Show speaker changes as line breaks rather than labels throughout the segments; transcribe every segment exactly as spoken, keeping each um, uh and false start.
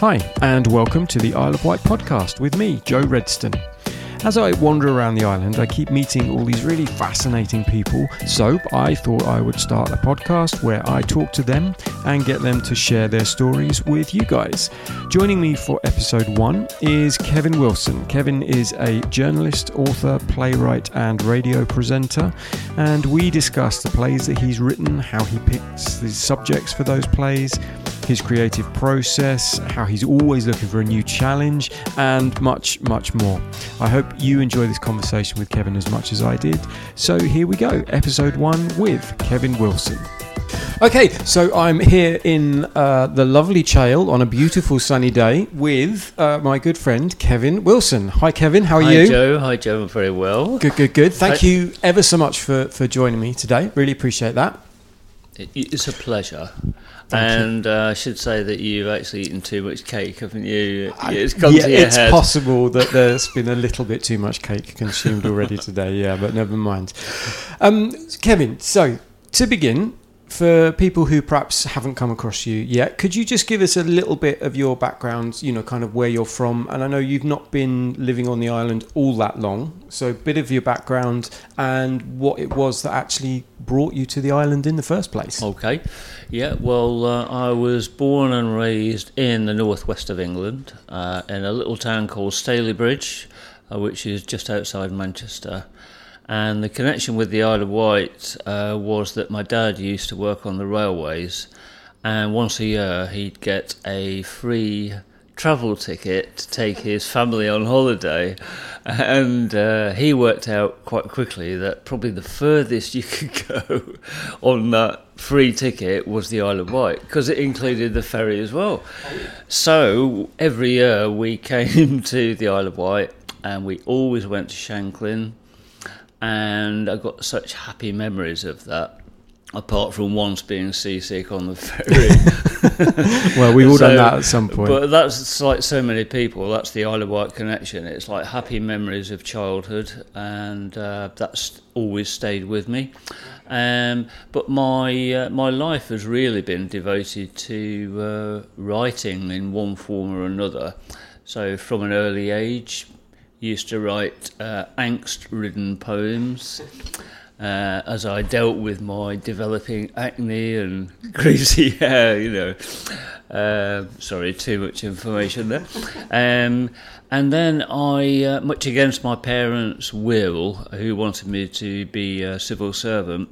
Hi, and welcome to the Isle of Wight podcast with me, Joe Redston. As I wander around the island, I keep meeting all these really fascinating people, so I thought I would start a podcast where I talk to them and get them to share their stories with you guys. Joining me for episode one is Kevin Wilson. Kevin is a journalist, author, playwright and radio presenter, and we discuss the plays that he's written, how he picks the subjects for those plays, his creative process, how he's always looking for a new challenge, and much, much more. I hope you enjoy this conversation with Kevin as much as I did. So here we go, episode one with Kevin Wilson. Okay, so I'm here in uh, the lovely Chale on a beautiful sunny day with uh, my good friend Kevin Wilson. Hi Kevin, how are
Hi,
you?
Hi Joe, hi Joe, I'm very well.
Good, good, good. Thank
Hi.
you ever so much for, for joining me today. Really appreciate that.
It, it's a pleasure.
Thank
and uh, I should say that you've actually eaten too much cake, haven't you?
I-
It's gone
yeah,
to your
it's
head.
possible that there's been a little bit too much cake consumed already today, yeah, but never mind. Um, Kevin, so to begin, for people who perhaps haven't come across you yet, could you just give us a little bit of your background, you know, kind of where you're from? And I know you've not been living on the island all that long, so a bit of your background and what it was that actually brought you to the island in the first place.
Okay. Yeah, well, uh, I was born and raised in the northwest of England, uh, in a little town called Stalybridge, uh, which is just outside Manchester. And the connection with the Isle of Wight uh, was that my dad used to work on the railways, and once a year he'd get a free travel ticket to take his family on holiday, and uh, he worked out quite quickly that probably the furthest you could go on that free ticket was the Isle of Wight, because it included the ferry as well. So every year we came to the Isle of Wight, and we always went to Shanklin. And I got such happy memories of that, apart from once being seasick on the ferry.
Well, we've all
So,
done that at some point.
But that's like so many people, that's the Isle of Wight connection. It's like happy memories of childhood, and uh, that's always stayed with me. Um, but my uh, my life has really been devoted to uh, writing in one form or another. So from an early age, used to write uh, angst-ridden poems uh, as I dealt with my developing acne and greasy hair, you know. Uh, sorry, too much information there. Um, and then I, uh, much against my parents' will, who wanted me to be a civil servant,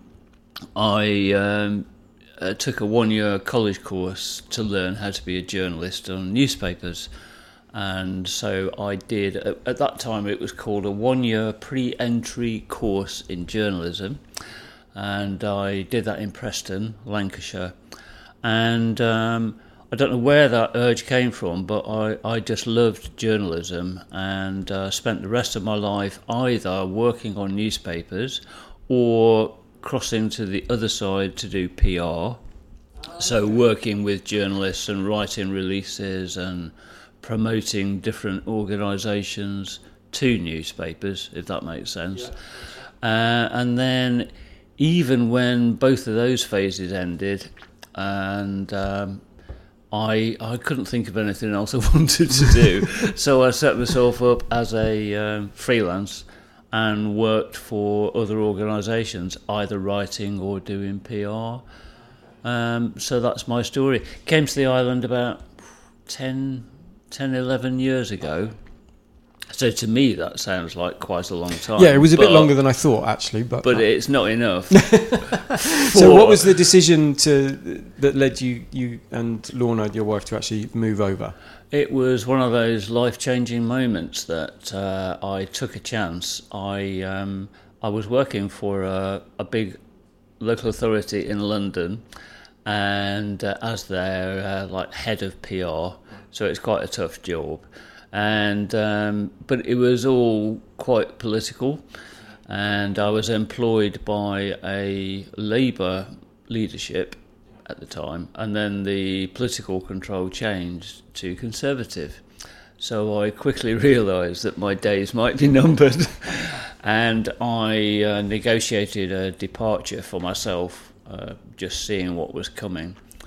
I um, uh, took a one-year college course to learn how to be a journalist on newspapers. And so I did, at that time it was called a one-year pre-entry course in journalism, and I did that in Preston, Lancashire. And um, I don't know where that urge came from, but I, I just loved journalism, and uh, spent the rest of my life either working on newspapers or crossing to the other side to do P R. So working with journalists and writing releases and promoting different organisations to newspapers, if that makes sense. Uh, and then even when both of those phases ended, and um, I I couldn't think of anything else I wanted to do, so I set myself up as a um, freelance and worked for other organisations, either writing or doing P R. Um, so that's my story. Came to the island about ten, eleven years ago. So to me that sounds like quite a long time.
Yeah, it was a bit
but-
longer than I thought, actually. But,
But
uh,
it's not enough.
so what was the decision to that led you, you and Lorna, your wife, to actually move over?
It was one of those life-changing moments that uh, I took a chance. I um, I was working for a, a big local authority in London, and uh, as their uh, like head of P R, so it's quite a tough job. And um, but it was all quite political, and I was employed by a Labour leadership at the time, and then the political control changed to Conservative. So I quickly realised that my days might be numbered, and I uh, negotiated a departure for myself, uh, just seeing what was coming.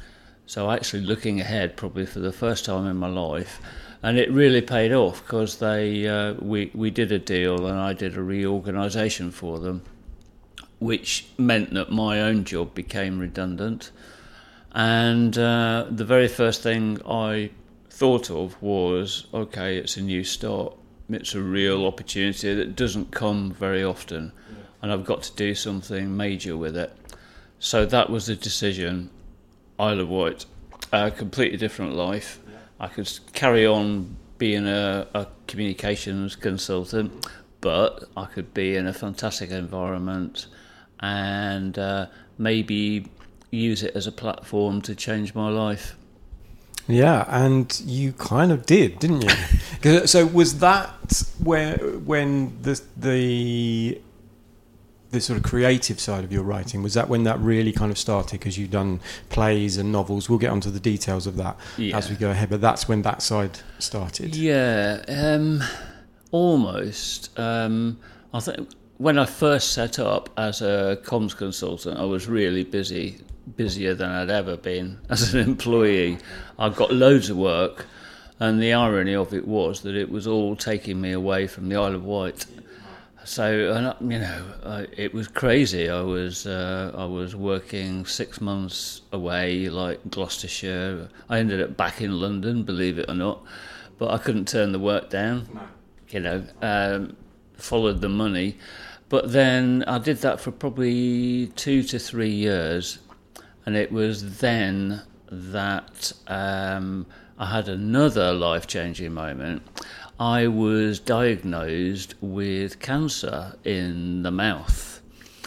So actually looking ahead, probably for the first time in my life, and it really paid off because they uh, we we did a deal and I did a reorganisation for them, which meant that my own job became redundant. And uh, the very first thing I thought of was, okay, it's a new start. It's a real opportunity that doesn't come very often, yeah. and I've got to do something major with it. So that was the decision. Isle of Wight, a completely different life. Yeah. I could carry on being a, a communications consultant, but I could be in a fantastic environment and uh, maybe use it as a platform to change my life.
Yeah, and you kind of did, didn't you? So was that where when the the the sort of creative side of your writing, was that when that really kind of started? Because you've done plays and novels. We'll get onto the details of that yeah. as we go ahead, but that's when that side started.
Yeah, um, almost. Um, I think when I first set up as a comms consultant, I was really busy. busier than I'd ever been as an employee. I got loads of work, and the irony of it was that it was all taking me away from the Isle of Wight. So, and, you know, I, it was crazy. I was uh, I was working six months away, like Gloucestershire. I ended up back in London, believe it or not, but I couldn't turn the work down. No. You know, um, followed the money, but then I did that for probably two to three years. And it was then that um, I had another life-changing moment. I was diagnosed with cancer in the mouth,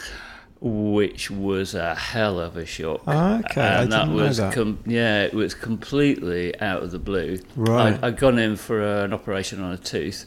which was a hell of a shock.
Oh, okay,
and
I
that
didn't
was
know that.
Com- yeah, it was completely out of the blue.
Right.
I, I'd gone in for an operation on a tooth,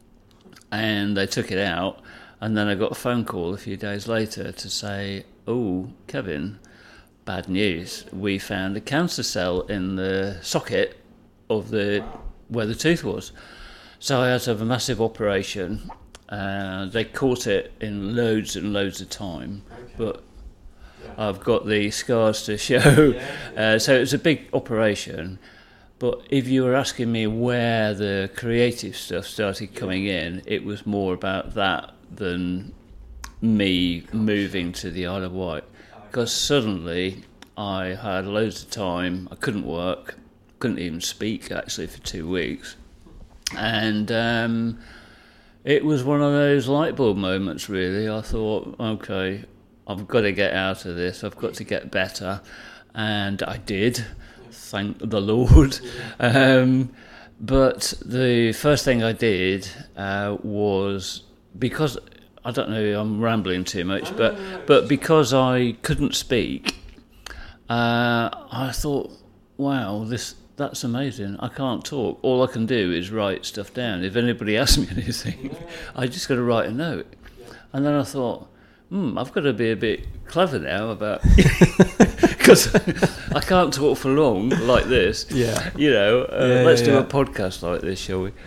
and they took it out, and then I got a phone call a few days later to say, "Oh, Kevin, bad news. We found a cancer cell in the socket of the where the tooth was." So I had to have a massive operation. Uh, they caught it in loads and loads of time, okay. but yeah. I've got the scars to show. Yeah. Uh, so it was a big operation. But if you were asking me where the creative stuff started coming in, it was more about that than me moving to the Isle of Wight. Because suddenly I had loads of time, I couldn't work, couldn't even speak actually for two weeks. And um, it was one of those light bulb moments really. I thought, okay, I've got to get out of this, I've got to get better. And I did, thank the Lord. Um, but the first thing I did uh, was, because I don't know, I'm rambling too much, but but because I couldn't speak, uh, I thought, wow, this that's amazing. I can't talk. All I can do is write stuff down. If anybody asks me anything, I just got to write a note. And then I thought, hmm, I've got to be a bit clever now about, because I can't talk for long like this.
Yeah.
You know, uh,
yeah,
let's
yeah,
do
yeah.
a podcast like this, shall we?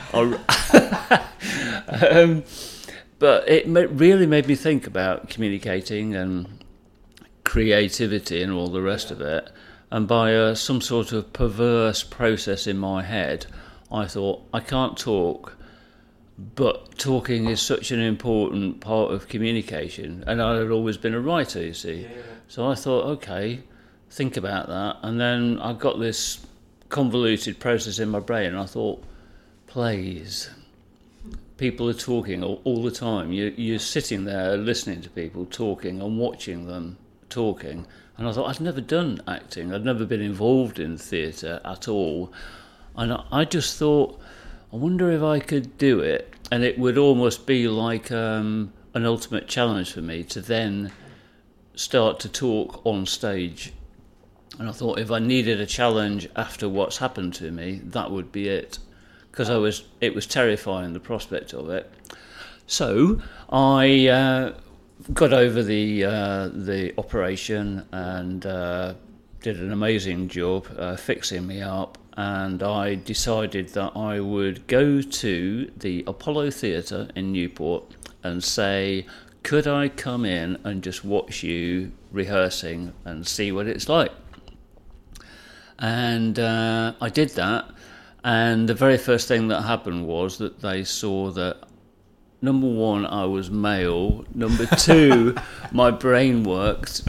um, But it really made me think about communicating and creativity and all the rest of it. And by uh, some sort of perverse process in my head, I thought, I can't talk, but talking is such an important part of communication. And I had always been a writer, you see. Yeah. So I thought, okay, think about that. And then I got this convoluted process in my brain, and I thought, plays. People are talking all, all the time. You, you're sitting there listening to people talking and watching them talking. And I thought, I'd never done acting. I'd never been involved in theatre at all. And I, I just thought, I wonder if I could do it. And it would almost be like um, an ultimate challenge for me to then start to talk on stage. And I thought, if I needed a challenge after what's happened to me, that would be it. Because I was, it was terrifying, the prospect of it. So I uh, got over the uh, the operation and uh, did an amazing job uh, fixing me up. And I decided that I would go to the Apollo Theatre in Newport and say, could I come in and just watch you rehearsing and see what it's like? And uh, I did that, and the very first thing that happened was that they saw that, number one, I was male, number two, my brain worked,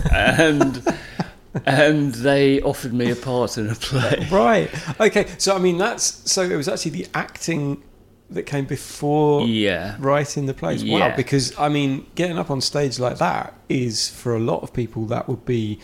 and and they offered me a part in a play.
Right. Okay. So I mean, that's so it was actually the acting that came before
yeah.
writing the plays. Wow.
Yeah.
Because I mean, getting up on stage like that is, for a lot of people, that would be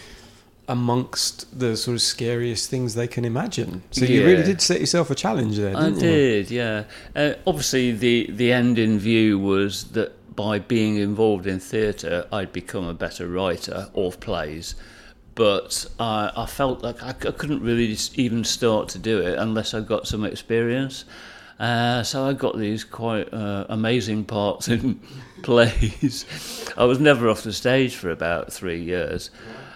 amongst the sort of scariest things they can imagine. So you
Yeah.
really did set yourself a challenge there,
I
didn't you?
did, yeah. Uh, obviously, the, the end in view was that by being involved in theatre, I'd become a better writer of plays. But uh, I felt like I, I couldn't really just even start to do it unless I got some experience. Uh, so I got these quite uh, amazing parts in plays. I was never off the stage for about three years.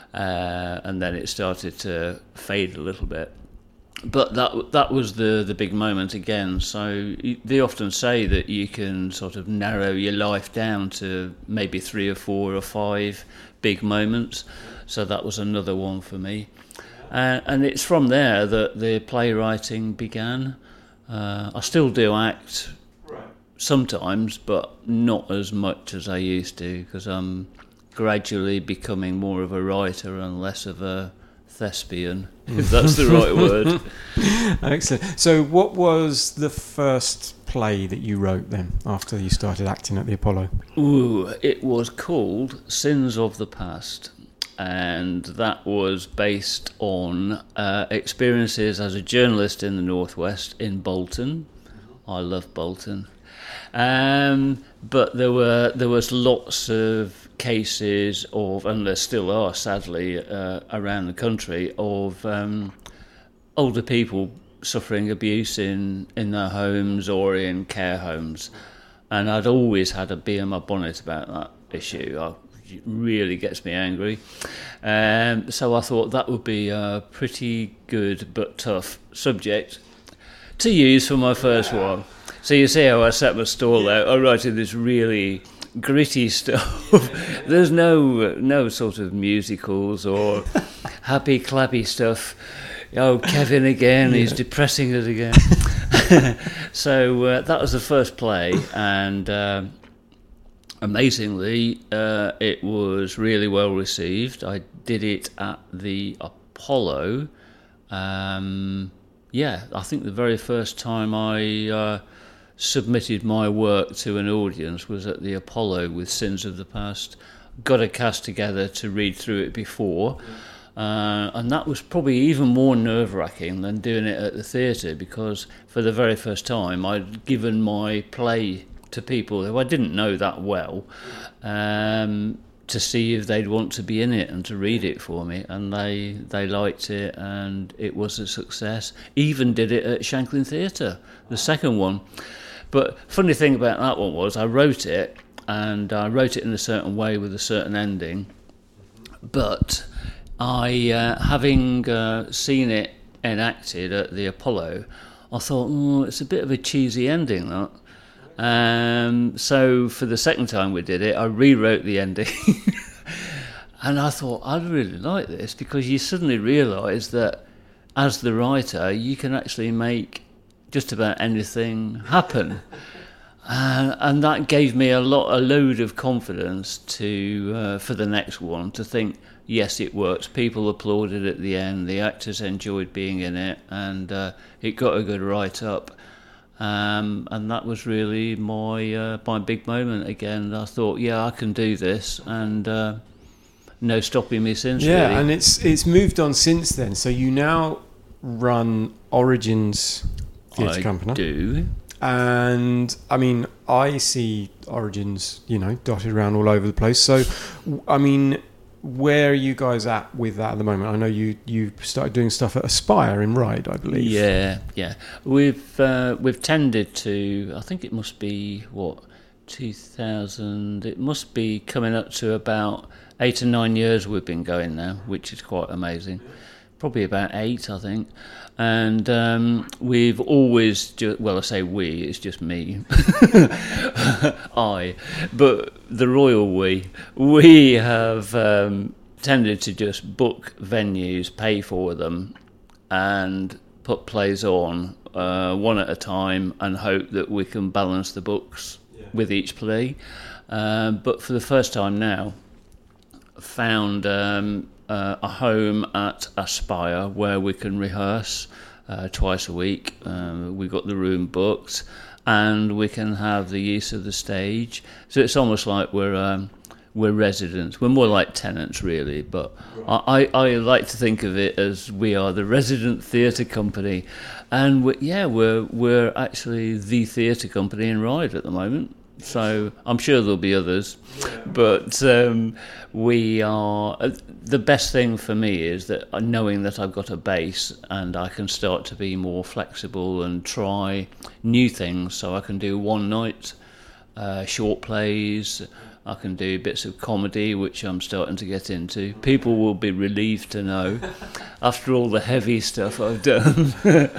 Uh, and then it started to fade a little bit. But that that was the, the big moment again. So they often say that you can sort of narrow your life down to maybe three or four or five big moments. So that was another one for me. Uh, and it's from there that the playwriting began. Uh, I still do act sometimes, but not as much as I used to, because I'm gradually becoming more of a writer and less of a thespian, if that's the right word.
Excellent. So what was the first play that you wrote then, after you started acting at the Apollo?
Ooh, it was called Sins of the Past, and that was based on uh, experiences as a journalist in the Northwest in Bolton. I love Bolton. Um, but there were there was lots of cases of, and there still are, sadly, uh, around the country, of um, older people suffering abuse in, in their homes or in care homes. And I'd always had a bee in my bonnet about that issue. I, it really gets me angry. Um, so I thought that would be a pretty good but tough subject to use for my first one. So you see how I set my stall out. I wrote this really gritty stuff. There's no no sort of musicals or happy clappy stuff. Oh, Kevin again, yeah. He's depressing us again. So uh, that was the first play, and uh, amazingly, uh, it was really well received. I did it at the Apollo. Um, yeah, I think the very first time I uh, submitted my work to an audience was at the Apollo with Sins of the Past. Got a cast together to read through it before, uh, and that was probably even more nerve-wracking than doing it at the theatre, because for the very first time I'd given my play to people who I didn't know that well, um, to see if they'd want to be in it and to read it for me, and they they liked it, and it was a success. Even did it at Shanklin Theatre, the second one. But funny thing about that one was I wrote it, and I wrote it in a certain way with a certain ending, but I, uh, having uh, seen it enacted at the Apollo, I thought, oh, it's a bit of a cheesy ending, that. Um, so for the second time we did it, I rewrote the ending. And I thought, I'd really like this, because you suddenly realise that as the writer, you can actually make just about anything happen. Uh, and that gave me a lot, a load of confidence to uh, for the next one, to think, yes, it works. People applauded at the end. The actors enjoyed being in it, and uh, it got a good write-up. Um, and that was really my uh, my big moment again. I thought, yeah, I can do this, and uh, no stopping me since.
Yeah,
really.
And it's it's moved on since then. So you now run Origins Theatre
I
Company.
do.
And I mean, I see Origins, you know, dotted around all over the place. So, I mean, where are you guys at with that at the moment? I know you you started doing stuff at Aspire in Ryde, I believe.
Yeah, yeah. We've uh, we've tended to. I think it must be what two thousand. It must be coming up to about eight or nine years we've been going now, which is quite amazing. Probably about eight, I think. And um, we've always, ju- well, I say we, it's just me, I, but the royal we, we have um, tended to just book venues, pay for them, and put plays on uh, one at a time and hope that we can balance the books yeah. with each play. Uh, but for the first time now, found um, uh, a home at Aspire where we can rehearse uh, twice a week. Uh, we've got the room booked, and we can have the use of the stage. So it's almost like we're um, we're residents. We're more like tenants, really. But I, I like to think of it as we are the resident theatre company, and we, yeah, we're we're actually the theatre company in Ryde at the moment. So I'm sure there'll be others, but um, we are. Uh, the best thing for me is that knowing that I've got a base and I can start to be more flexible and try new things. So I can do one night uh, short plays. I can do bits of comedy, which I'm starting to get into. People will be relieved to know after all the heavy stuff I've done.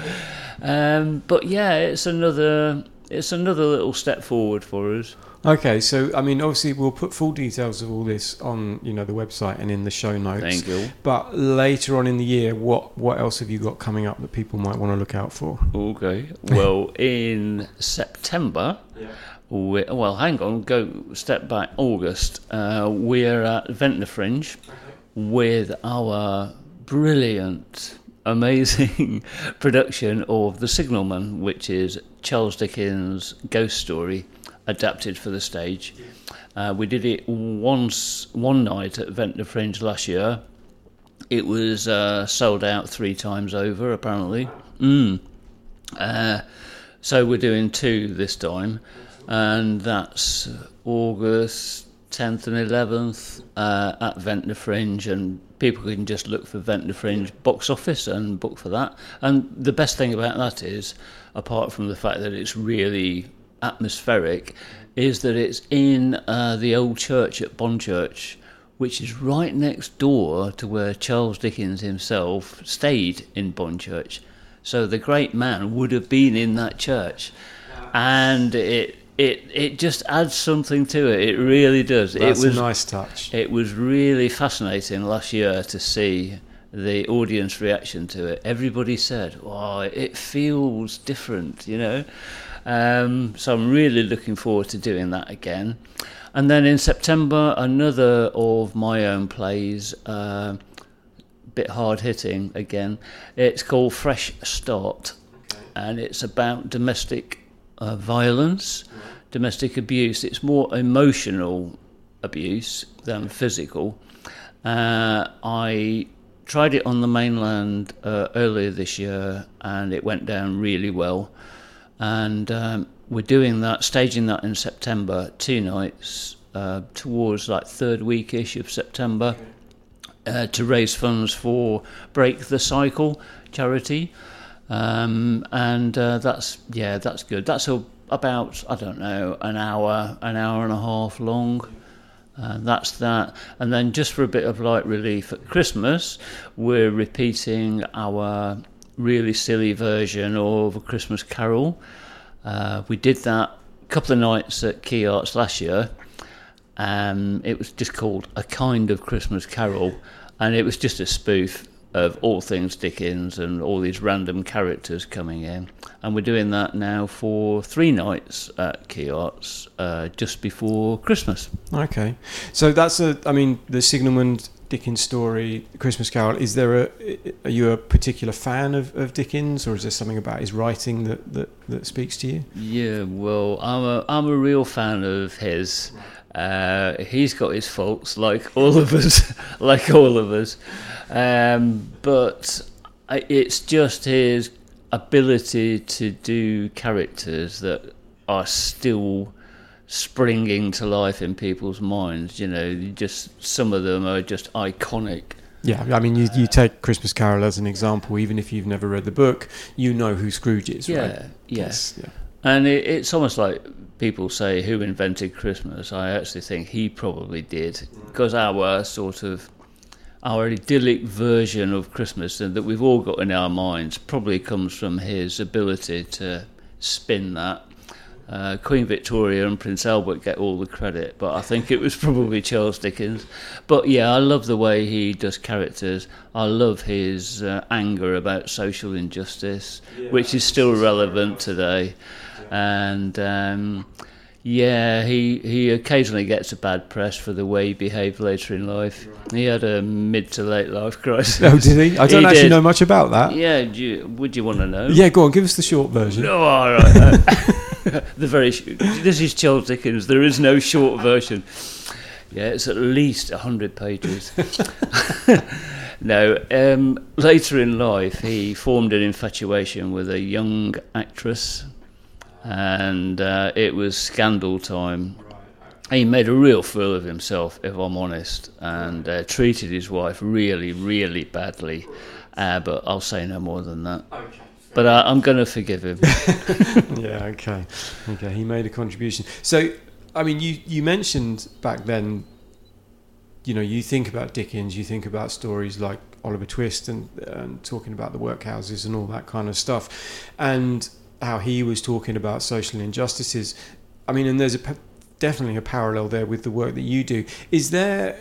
um, but yeah, it's another. It's another little step forward for us.
Okay, so I mean, obviously, we'll put full details of all this on, you know, the website and in the show notes.
Thank you.
But later on in the year, what what else have you got coming up that people might want to look out for?
Okay. Well, in September, yeah. we, well, hang on, go step back. August, uh, we're at Ventnor Fringe okay. with our brilliant, amazing production of The Signalman, which is Charles Dickens' ghost story adapted for the stage. Uh, we did it once, one night at Ventnor Fringe last year. It was uh, sold out three times over, apparently. Mm. Uh, so we're doing two this time, and that's August tenth and eleventh uh, at Ventnor Fringe, and people can just look for Ventnor Fringe box office and book for that. And the best thing about that is, apart from the fact that it's really atmospheric, is that it's in uh, the old church at Bonchurch, which is right next door to where Charles Dickens himself stayed in Bonchurch. So the great man would have been in that church. And it It it just adds something to it. It really does.
That's
it was
a nice touch.
It was really fascinating last year to see the audience reaction to it. Everybody said, "Wow, it feels different," you know. Um, so I'm really looking forward to doing that again. And then in September, another of my own plays, uh, bit hard hitting again. It's called Fresh Start, okay. and it's about domestic Uh, violence, right. domestic abuse. It's more emotional abuse than physical. Uh, I tried it on the mainland uh, earlier this year, and it went down really well. And um, we're doing that, staging that in September, two nights, uh, towards like third week-ish of September, okay. uh, to raise funds for Break the Cycle charity. Um, and uh, that's yeah, that's good. That's a, about I don't know an hour, an hour and a half long. Uh, that's that. And then just for a bit of light relief at Christmas, we're repeating our really silly version of A Christmas Carol. Uh, we did that a couple of nights at Key Arts last year. Um, it was just called A Kind of Christmas Carol, and it was just a spoof of all things Dickens and all these random characters coming in. And we're doing that now for three nights at Key Arts, uh, just before Christmas.
Okay. So that's a, I mean, the Signalman Dickens story, Christmas Carol, is there a, are you a particular fan of, of Dickens, or is there something about his writing that, that, that speaks to you?
Yeah, well, I'm a, I'm a real fan of his. Uh, he's got his faults, like all of us, like all of us. Um, but it's just his ability to do characters that are still springing to life in people's minds. You know, just some of them are just iconic.
Yeah, I mean, you, you take Christmas Carol as an example. Even if you've never read the book, you know who Scrooge is,
yeah,
right?
Yes,
yeah.
And it, it's almost like people say, who invented Christmas? I actually think he probably did, because our sort of our idyllic version of Christmas that we've all got in our minds probably comes from his ability to spin that Uh, Queen Victoria and Prince Albert get all the credit, but I think it was probably Charles Dickens. But yeah, I love the way he does characters. I love his uh, anger about social injustice, yeah, which is still relevant today. And um, yeah, he he occasionally gets a bad press for the way he behaved later in life. He had a mid to late life crisis.
Oh, did he? I don't
he
actually
did.
know much about that.
Yeah, do you, would you want to know?
Yeah, go on, give us the short version.
Oh, all right. Uh, the very sh- this is Charles Dickens. There is no short version. Yeah, it's at least a hundred pages. No, um, later in life, he formed an infatuation with a young actress, and uh, it was scandal time. He made a real fool of himself, if I'm honest, and uh, treated his wife really, really badly. Uh, but I'll say no more than that. Okay. But I, I'm going to forgive him.
Yeah, okay. Okay, he made a contribution. So, I mean, you, you mentioned back then, you know, you think about Dickens, you think about stories like Oliver Twist and, and talking about the workhouses and all that kind of stuff, and how he was talking about social injustices. I mean, and there's a, definitely a parallel there with the work that you do. Is there...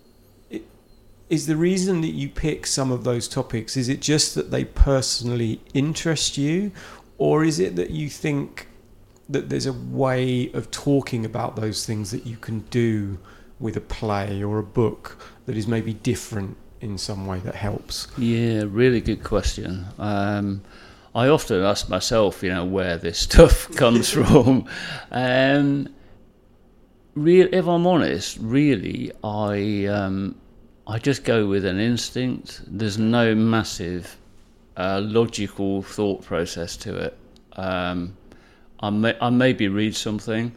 Is the reason that you pick some of those topics, is it just that they personally interest you, or is it that you think that there's a way of talking about those things that you can do with a play or a book that is maybe different in some way that helps? Yeah,
really good question. Um, I often ask myself, you know, where this stuff comes from. Um, real, if I'm honest, really, I... Um, I just go with an instinct. There's no massive uh, logical thought process to it. Um, I may I maybe read something,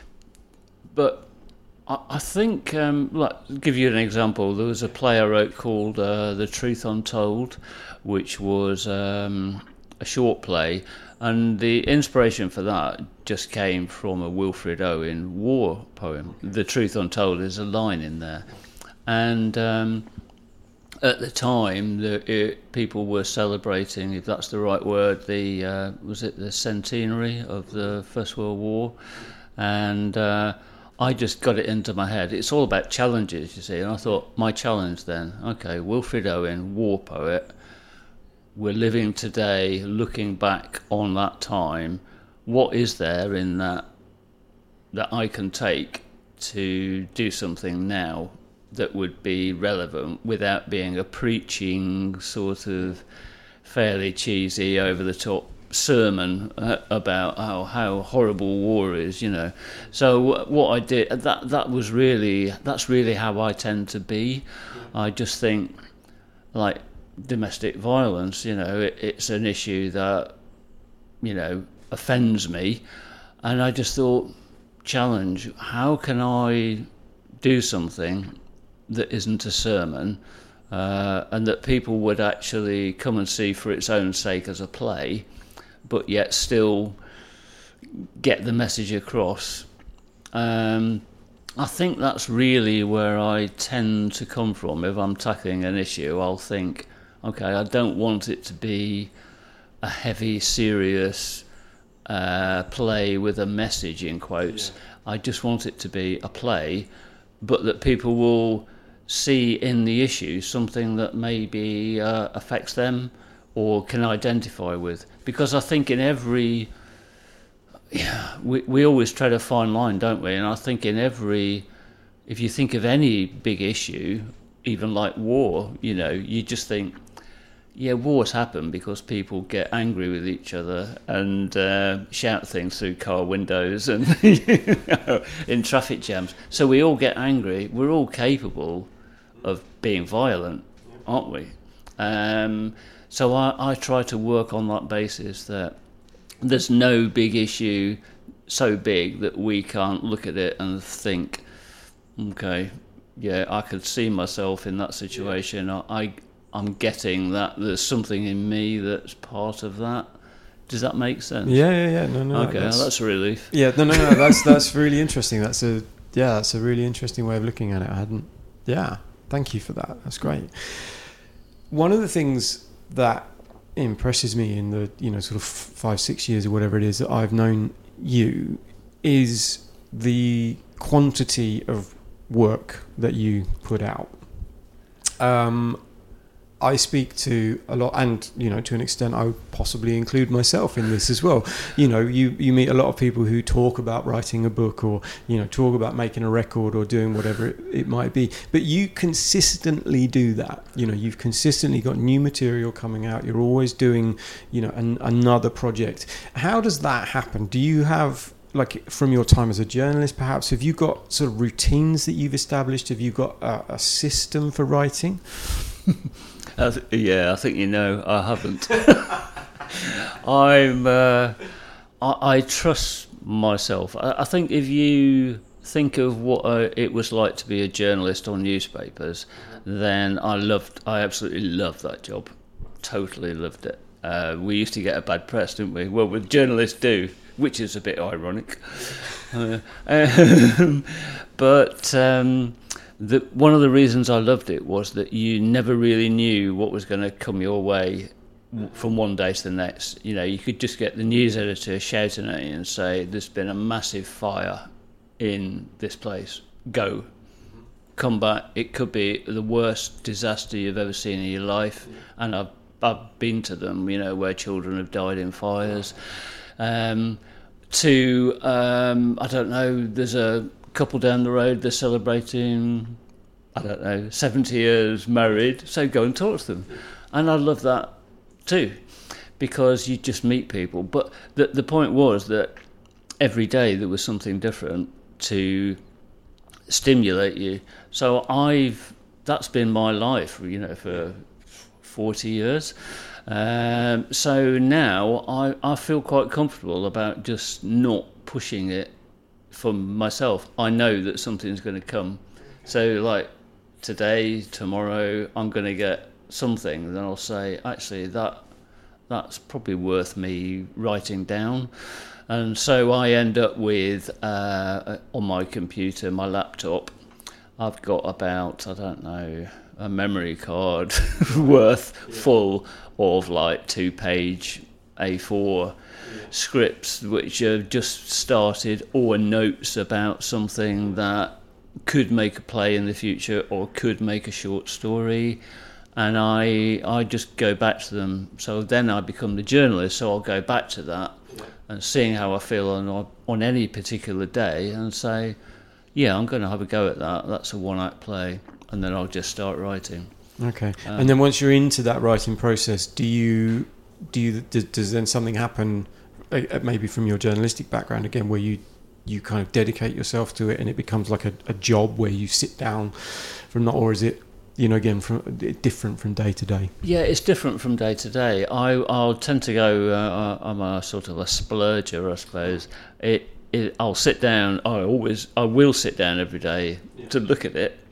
but I, I think, um, like, to give you an example, there was a play I wrote called uh, The Truth Untold, which was um, a short play, and the inspiration for that just came from a Wilfred Owen war poem. The Truth Untold is a line in there. And um, at the time, the, it, people were celebrating, if that's the right word, the uh, was it the centenary of the First World War? And uh, I just got it into my head. It's all about challenges, you see. And I thought, my challenge then, okay, Wilfred Owen, war poet, we're living today, looking back on that time. What is there in that that I can take to do something now that would be relevant without being a preaching sort of fairly cheesy over the top sermon uh, about how how horrible war is, you know. So what I did, that that was really that's really how I tend to be. I just think, like, domestic violence, you know, it, it's an issue that, you know, offends me, and I just thought, challenge, how can I do something that isn't a sermon, uh, and that people would actually come and see for its own sake as a play, but yet still get the message across. Um, I think that's really where I tend to come from. If I'm tackling an issue, I'll think, okay, I don't want it to be a heavy, serious uh, play with a message in quotes. Yeah. I just want it to be a play, but that people will see in the issue something that maybe uh, affects them or can identify with. Because I think in every... Yeah, we, we always tread a fine line, don't we? And I think in every... If you think of any big issue, even like war, you know, you just think, yeah, wars happen because people get angry with each other and uh, shout things through car windows and you know, in traffic jams. So we all get angry. We're all capable of being violent, aren't we? Um, so I, I try to work on that basis that there's no big issue so big that we can't look at it and think, okay, yeah, I could see myself in that situation. I, I I'm getting that there's something in me that's part of that. Does that make sense?
Yeah, yeah, yeah. No, no.
Okay, that's, well, that's a relief.
Yeah, no, no, no. That's that's really interesting. That's a yeah, that's a really interesting way of looking at it. I hadn't. Yeah, thank you for that. That's great. One of the things that impresses me in the you know sort of five six years or whatever it is that I've known you is the quantity of work that you put out. Um, I speak to a lot, and you know, to an extent, I would possibly include myself in this as well. You know, you you meet a lot of people who talk about writing a book, or you know, talk about making a record, or doing whatever it, it might be. But you consistently do that. You know, you've consistently got new material coming out. You're always doing, you know, an, another project. How does that happen? Do you have, like, from your time as a journalist, perhaps, have you got sort of routines that you've established? Have you got a, a system for writing?
I th- yeah, I think you know I haven't. I'm. Uh, I, I trust myself. I, I think if you think of what uh, it was like to be a journalist on newspapers, then I loved. I absolutely loved that job. Totally loved it. Uh, we used to get a bad press, didn't we? Well, with journalists do, which is a bit ironic. uh, um, but. Um, The, one of the reasons I loved it was that you never really knew what was going to come your way from one day to the next. You know, you could just get the news editor shouting at you and say, "There's been a massive fire in this place. Go, come back." It could be the worst disaster you've ever seen in your life, and I've I've been to them. You know, where children have died in fires. Um, to um, I don't know. There's a couple down the road, they're celebrating, I don't know, seventy years married, so go and talk to them. And I love that too, because you just meet people. But the, the point was that every day there was something different to stimulate you. So I've, that's been my life, you know, for forty years. Um, so now I, I feel quite comfortable about just not pushing it for myself. I know that something's going to come. So like today, tomorrow, I'm going to get something. Then I'll say, actually, that that's probably worth me writing down. And so I end up with, uh, on my computer, my laptop, I've got about, I don't know, a memory card worth full of like two-page A four scripts which have just started, or notes about something that could make a play in the future or could make a short story, and I I just go back to them. So then I become the journalist, so I'll go back to that and seeing how I feel on on any particular day and say, yeah, I'm going to have a go at that. That's a one-act play, and then I'll just start writing.
Okay.
Um,
and then once you're into that writing process, do you do you does, does then something happen, uh, maybe from your journalistic background again, where you you kind of dedicate yourself to it and it becomes like a, a job where you sit down from that, or is it, you know, again, from different from day to day?
Yeah, it's different from day to day. I I'll tend to go. Uh, I'm a sort of a splurger, I suppose. It, it I'll sit down. I always I will sit down every day yeah. to look at it.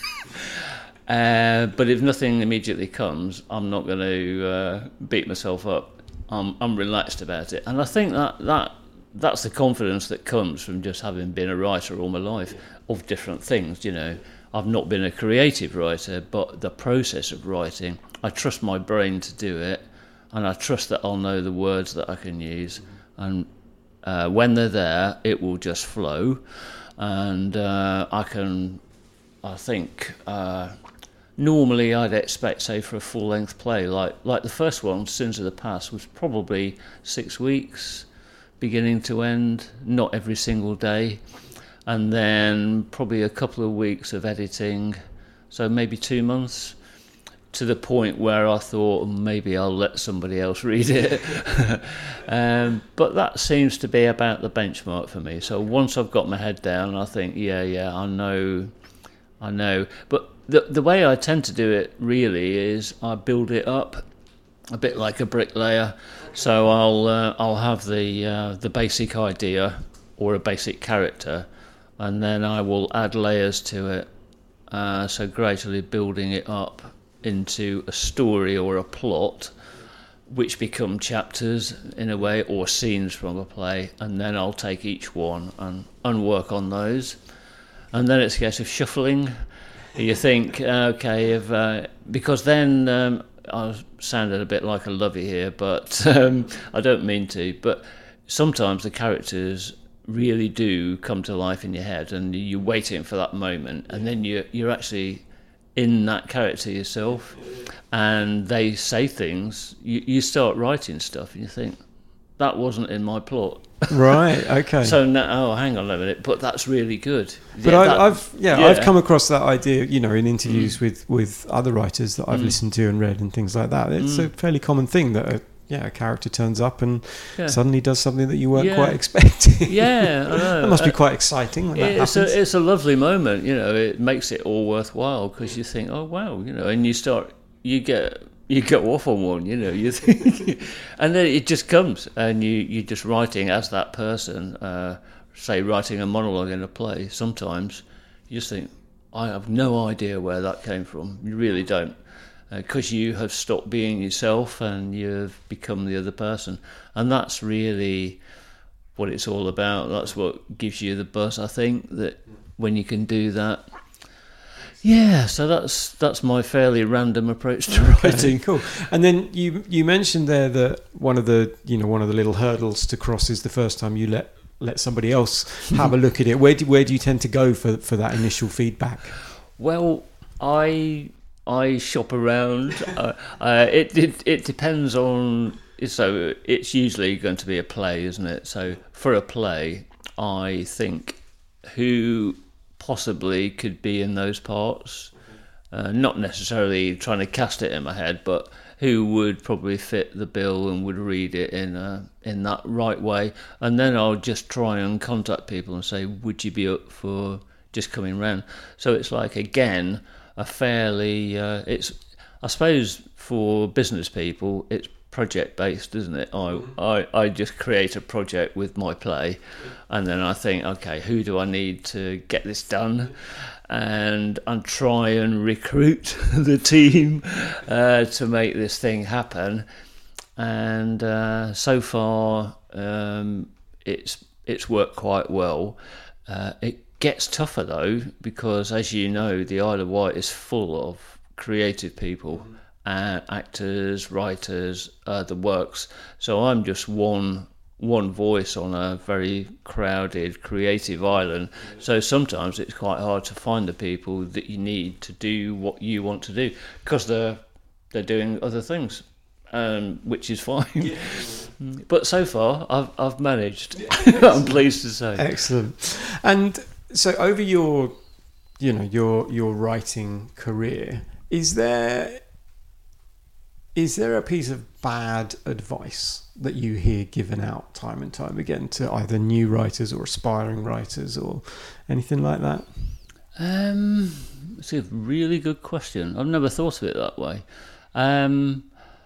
uh, but if nothing immediately comes, I'm not going to uh, beat myself up. I'm I'm relaxed about it, and I think that that. That's the confidence that comes from just having been a writer all my life of different things. You know, I've not been a creative writer, but the process of writing, I trust my brain to do it, and I trust that I'll know the words that I can use, and uh, when they're there, it will just flow, and uh, I can, I think, uh, normally I'd expect, say, for a full-length play, like like the first one, Sins of the Past, was probably six weeks, beginning to end, not every single day, and then probably a couple of weeks of editing, so maybe two months, to the point where I thought maybe I'll let somebody else read it. um, but that seems to be about the benchmark for me. So once I've got my head down, I think, yeah, yeah, I know, I know. But the the way I tend to do it really is I build it up a bit like a bricklayer. So I'll uh, I'll have the uh, the basic idea or a basic character, and then I will add layers to it. Uh, so gradually building it up into a story or a plot, which become chapters in a way, or scenes from a play, and then I'll take each one and, and work on those. And then it's a case of shuffling. You think, okay, if uh, because then. Um, I sounded a bit like a lovey here, but um, I don't mean to. But sometimes the characters really do come to life in your head, and you're waiting for that moment, and then you you're actually in that character yourself, and they say things. You you start writing stuff, and you think, that wasn't in my plot.
Right. Okay.
So now, oh, hang on a minute, but that's really good.
But
yeah,
I,
that,
I've yeah,
yeah
I've come across that idea, you know, in interviews
mm.
with, with other writers that I've
mm.
listened to and read and things like that. It's
mm.
a fairly common thing that a, yeah, a character turns up and
yeah.
suddenly does something that you weren't
yeah.
quite expecting.
Yeah, I know.
That must be
uh,
quite exciting when that
it's
happens.
A, it's a lovely moment, you know. It makes it all worthwhile because you think, oh wow, you know, and you start, you get. You go off on one, you know, you think, and then it just comes, and you, you're just writing as that person, uh, say writing a monologue in a play. Sometimes you just think, I have no idea where that came from. You really don't, because uh, you have stopped being yourself and you've become the other person, and that's really what it's all about. That's what gives you the buzz, I think, that when you can do that. Yeah, so that's that's my fairly random approach to writing.
Okay, cool. And then you you mentioned there that one of the you know one of the little hurdles to cross is the first time you let let somebody else have a look at it. Where do where do you tend to go for for that initial feedback?
Well, I I shop around. uh, uh, it, it it depends on. So it's usually going to be a play, isn't it? So for a play, I think who possibly could be in those parts, uh, not necessarily trying to cast it in my head, but who would probably fit the bill and would read it in a, in that right way. And then I'll just try and contact people and say, would you be up for just coming round? So it's like, again, a fairly, uh, it's, I suppose for business people, it's project based, isn't it? I, I I just create a project with my play, and then I think, okay, who do I need to get this done, and and try and recruit the team uh, to make this thing happen. And uh, so far, um, it's it's worked quite well. Uh, it gets tougher though, because as you know, the Isle of Wight is full of creative people. Uh, actors, writers, uh, the works. So I'm just one one voice on a very crowded, creative island. So sometimes it's quite hard to find the people that you need to do what you want to do, because they're they're doing other things, um, which is fine. Yeah. But so far, I've I've managed. I'm pleased to say.
Excellent. And so over your, you know, your your writing career, is there Is there a piece of bad advice that you hear given out time and time again to either new writers or aspiring writers or anything like that?
Um, it's a really good question. I've never thought of it that way. Um,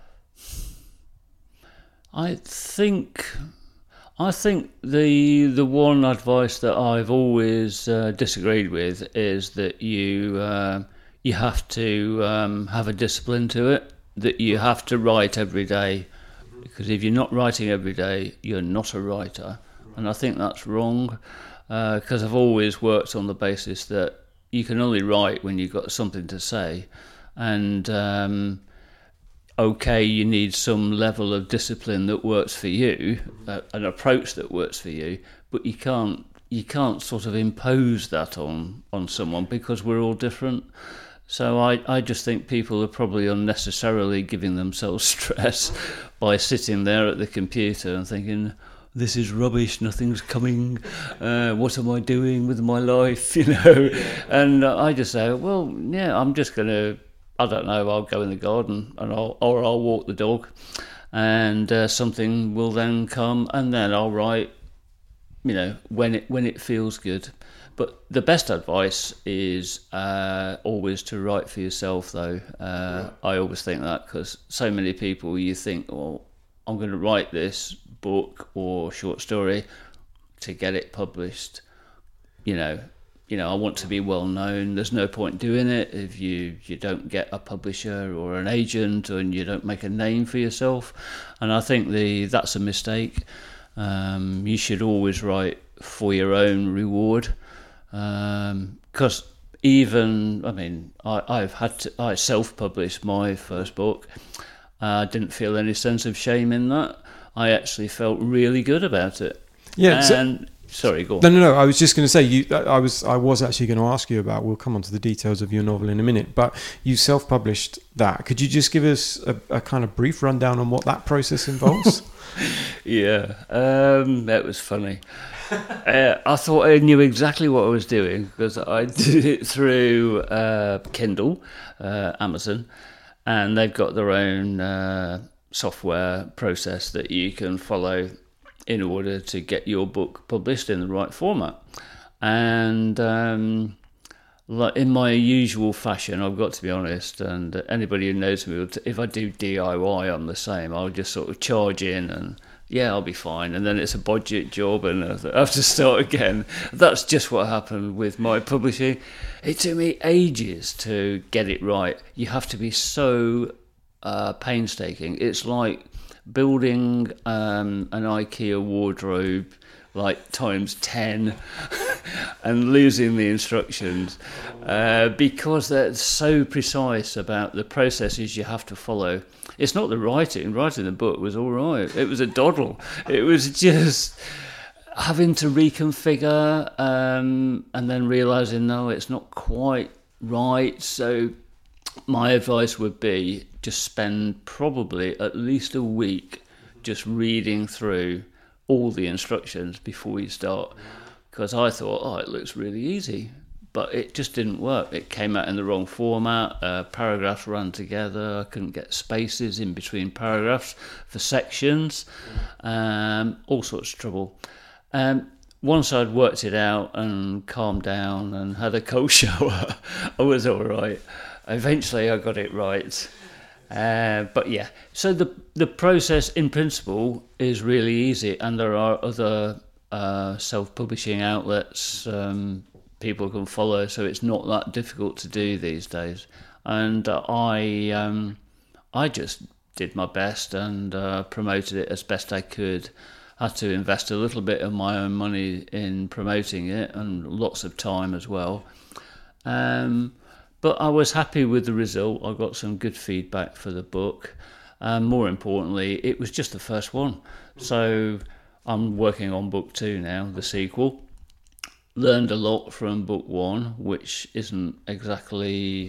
I think, I think the the one advice that I've always uh, disagreed with is that you uh, you have to um, have a discipline to it. That you have to write every day, because if you're not writing every day, you're not a writer. And I think that's wrong, because uh, I've always worked on the basis that you can only write when you've got something to say. And um, okay, you need some level of discipline that works for you, uh, an approach that works for you, but you can't you can't sort of impose that on, on someone, because we're all different. So I, I just think people are probably unnecessarily giving themselves stress by sitting there at the computer and thinking, this is rubbish, nothing's coming, uh, what am I doing with my life, you know? And I just say, well, yeah, I'm just going to, I don't know, I'll go in the garden and I'll, or I'll walk the dog, and uh, something will then come, and then I'll write, you know, when it when it feels good. But the best advice is uh, always to write for yourself, though. Uh, I always think that, because so many people, you think, well, I'm going to write this book or short story to get it published. You know, you know, I want to be well known. There's no point doing it if you, you don't get a publisher or an agent, and you don't make a name for yourself. And I think the that's a mistake. Um, you should always write for your own reward. Because um, even, I mean, I, I've had to, I self-published my first book. I uh, didn't feel any sense of shame in that. I actually felt really good about it.
Yeah.
And
So,
sorry, go on.
no, no, no. I was just going to say you. I was. I was actually going to ask you about. We'll come on to the details of your novel in a minute. But you self-published that. Could you just give us a, a kind of brief rundown on what that process involves?
Yeah, um, that was funny. uh, I thought I knew exactly what I was doing because I did it through uh, Kindle, uh, Amazon, and they've got their own uh, software process that you can follow in order to get your book published in the right format. And um, like in my usual fashion, I've got to be honest, and anybody who knows me, if I do D I Y, I'm the same. I'll just sort of charge in and, yeah, I'll be fine. And then it's a budget job and I have to start again. That's just what happened with my publishing. It took me ages to get it right. You have to be so uh, painstaking. It's like building um, an IKEA wardrobe like times ten and losing the instructions uh, because they're so precise about the processes you have to follow. It's not the writing. Writing the book was all right. It was a doddle. It was just having to reconfigure um, and then realising, no, it's not quite right. So my advice would be just spend probably at least a week just reading through all the instructions before you start, because I thought, oh, it looks really easy, but it just didn't work. It came out in the wrong format. Uh, paragraphs ran together. I couldn't get spaces in between paragraphs for sections. Um, all sorts of trouble. Um, once I'd worked it out and calmed down and had a cold shower, I was all right. Eventually, I got it right. Uh, but yeah, so the the process in principle is really easy, and there are other uh, self-publishing outlets um, people can follow, so it's not that difficult to do these days. And uh, I um, I just did my best and uh, promoted it as best I could. Had to invest a little bit of my own money in promoting it and lots of time as well. Um, But I was happy with the result. I got some good feedback for the book. Um, more importantly, it was just the first one. So I'm working on book two now, the sequel. Learned a lot from book one, which isn't exactly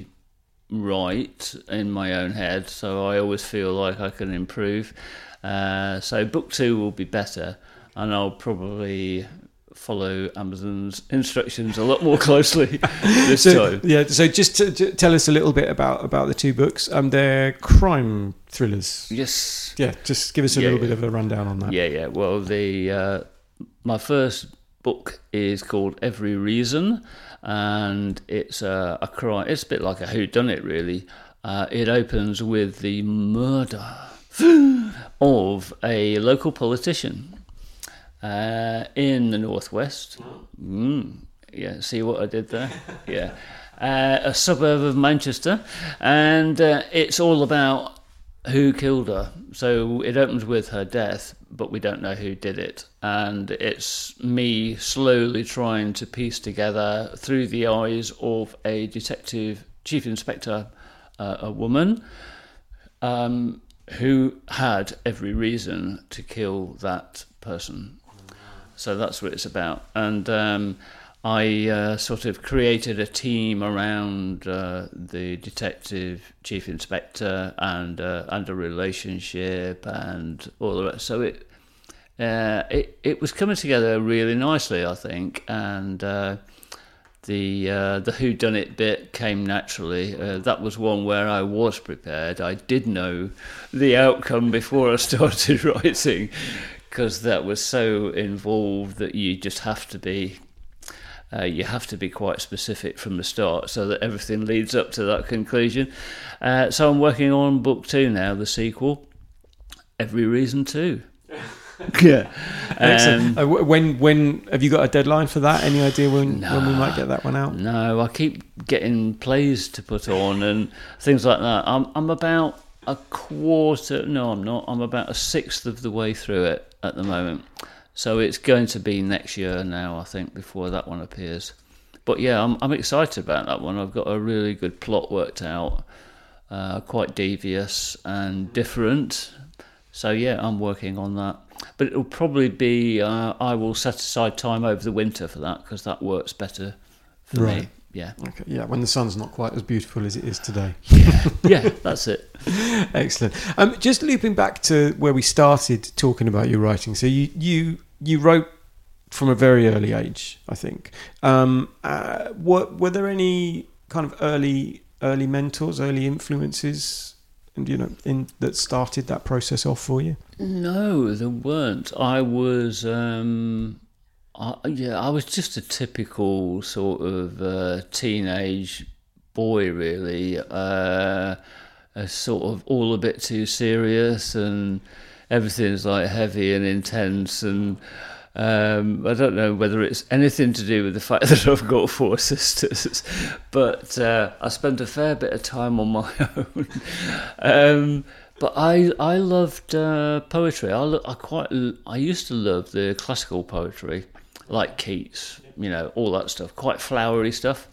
right in my own head. So I always feel like I can improve. Uh, so book two will be better, and I'll probably follow Amazon's instructions a lot more closely this
so,
time.
Yeah, so just to, to tell us a little bit about, about the two books. Um, they're crime thrillers.
Yes.
Yeah, just give us a
yeah,
little
yeah.
bit of a rundown on that.
Yeah, yeah. Well, the uh, my first book is called Every Reason, and it's a, a crime. It's a bit like a whodunit, really. Uh, it opens with the murder of a local politician Uh, in the northwest. Mm, yeah, see what I did there? Yeah. Uh, a suburb of Manchester. And uh, it's all about who killed her. So it opens with her death, but we don't know who did it. And it's me slowly trying to piece together through the eyes of a detective, chief inspector, uh, a woman, um, who had every reason to kill that person. So that's what it's about. And um, I uh, sort of created a team around uh, the detective, chief inspector, and uh, and a relationship and all the rest. So it uh, it it was coming together really nicely, I think. And uh, the uh, the whodunit bit came naturally. Uh, that was one where I was prepared. I did know the outcome before I started writing, because that was so involved that you just have to be, uh, you have to be quite specific from the start so that everything leads up to that conclusion. Uh, so I'm working on book two now, the sequel, Every Reason Two. Yeah.
Um, uh, when when have you got a deadline for that? Any idea when,
no,
when we might get that one out?
No, I keep getting plays to put on and things like that. I'm I'm about a quarter, no I'm not, I'm about a sixth of the way through it at the moment. So it's going to be next year now, I think, before that one appears. But yeah, I'm I'm excited about that one. I've got a really good plot worked out, uh, quite devious and different. So yeah, I'm working on that. But it'll probably be, uh, I will set aside time over the winter for that, because that works better for
Right.
me. Yeah.
Okay. Yeah, when the sun's not quite as beautiful as it is today.
Yeah, yeah, that's it.
Excellent. Um, just looping back to where we started talking about your writing. So you you you wrote from a very early age, I think. Um, uh, were were there any kind of early early mentors, early influences, and you know, in that started that process off for you?
No, there weren't. I was, um, I, yeah, I was just a typical sort of uh, teenage boy, really. Uh, a sort of all a bit too serious, and everything's like heavy and intense, and um, I don't know whether it's anything to do with the fact that I've got four sisters, but uh, I spent a fair bit of time on my own. um, But I I loved uh, poetry. I, lo- I quite I used to love the classical poetry, like Keats, you know, all that stuff, quite flowery stuff.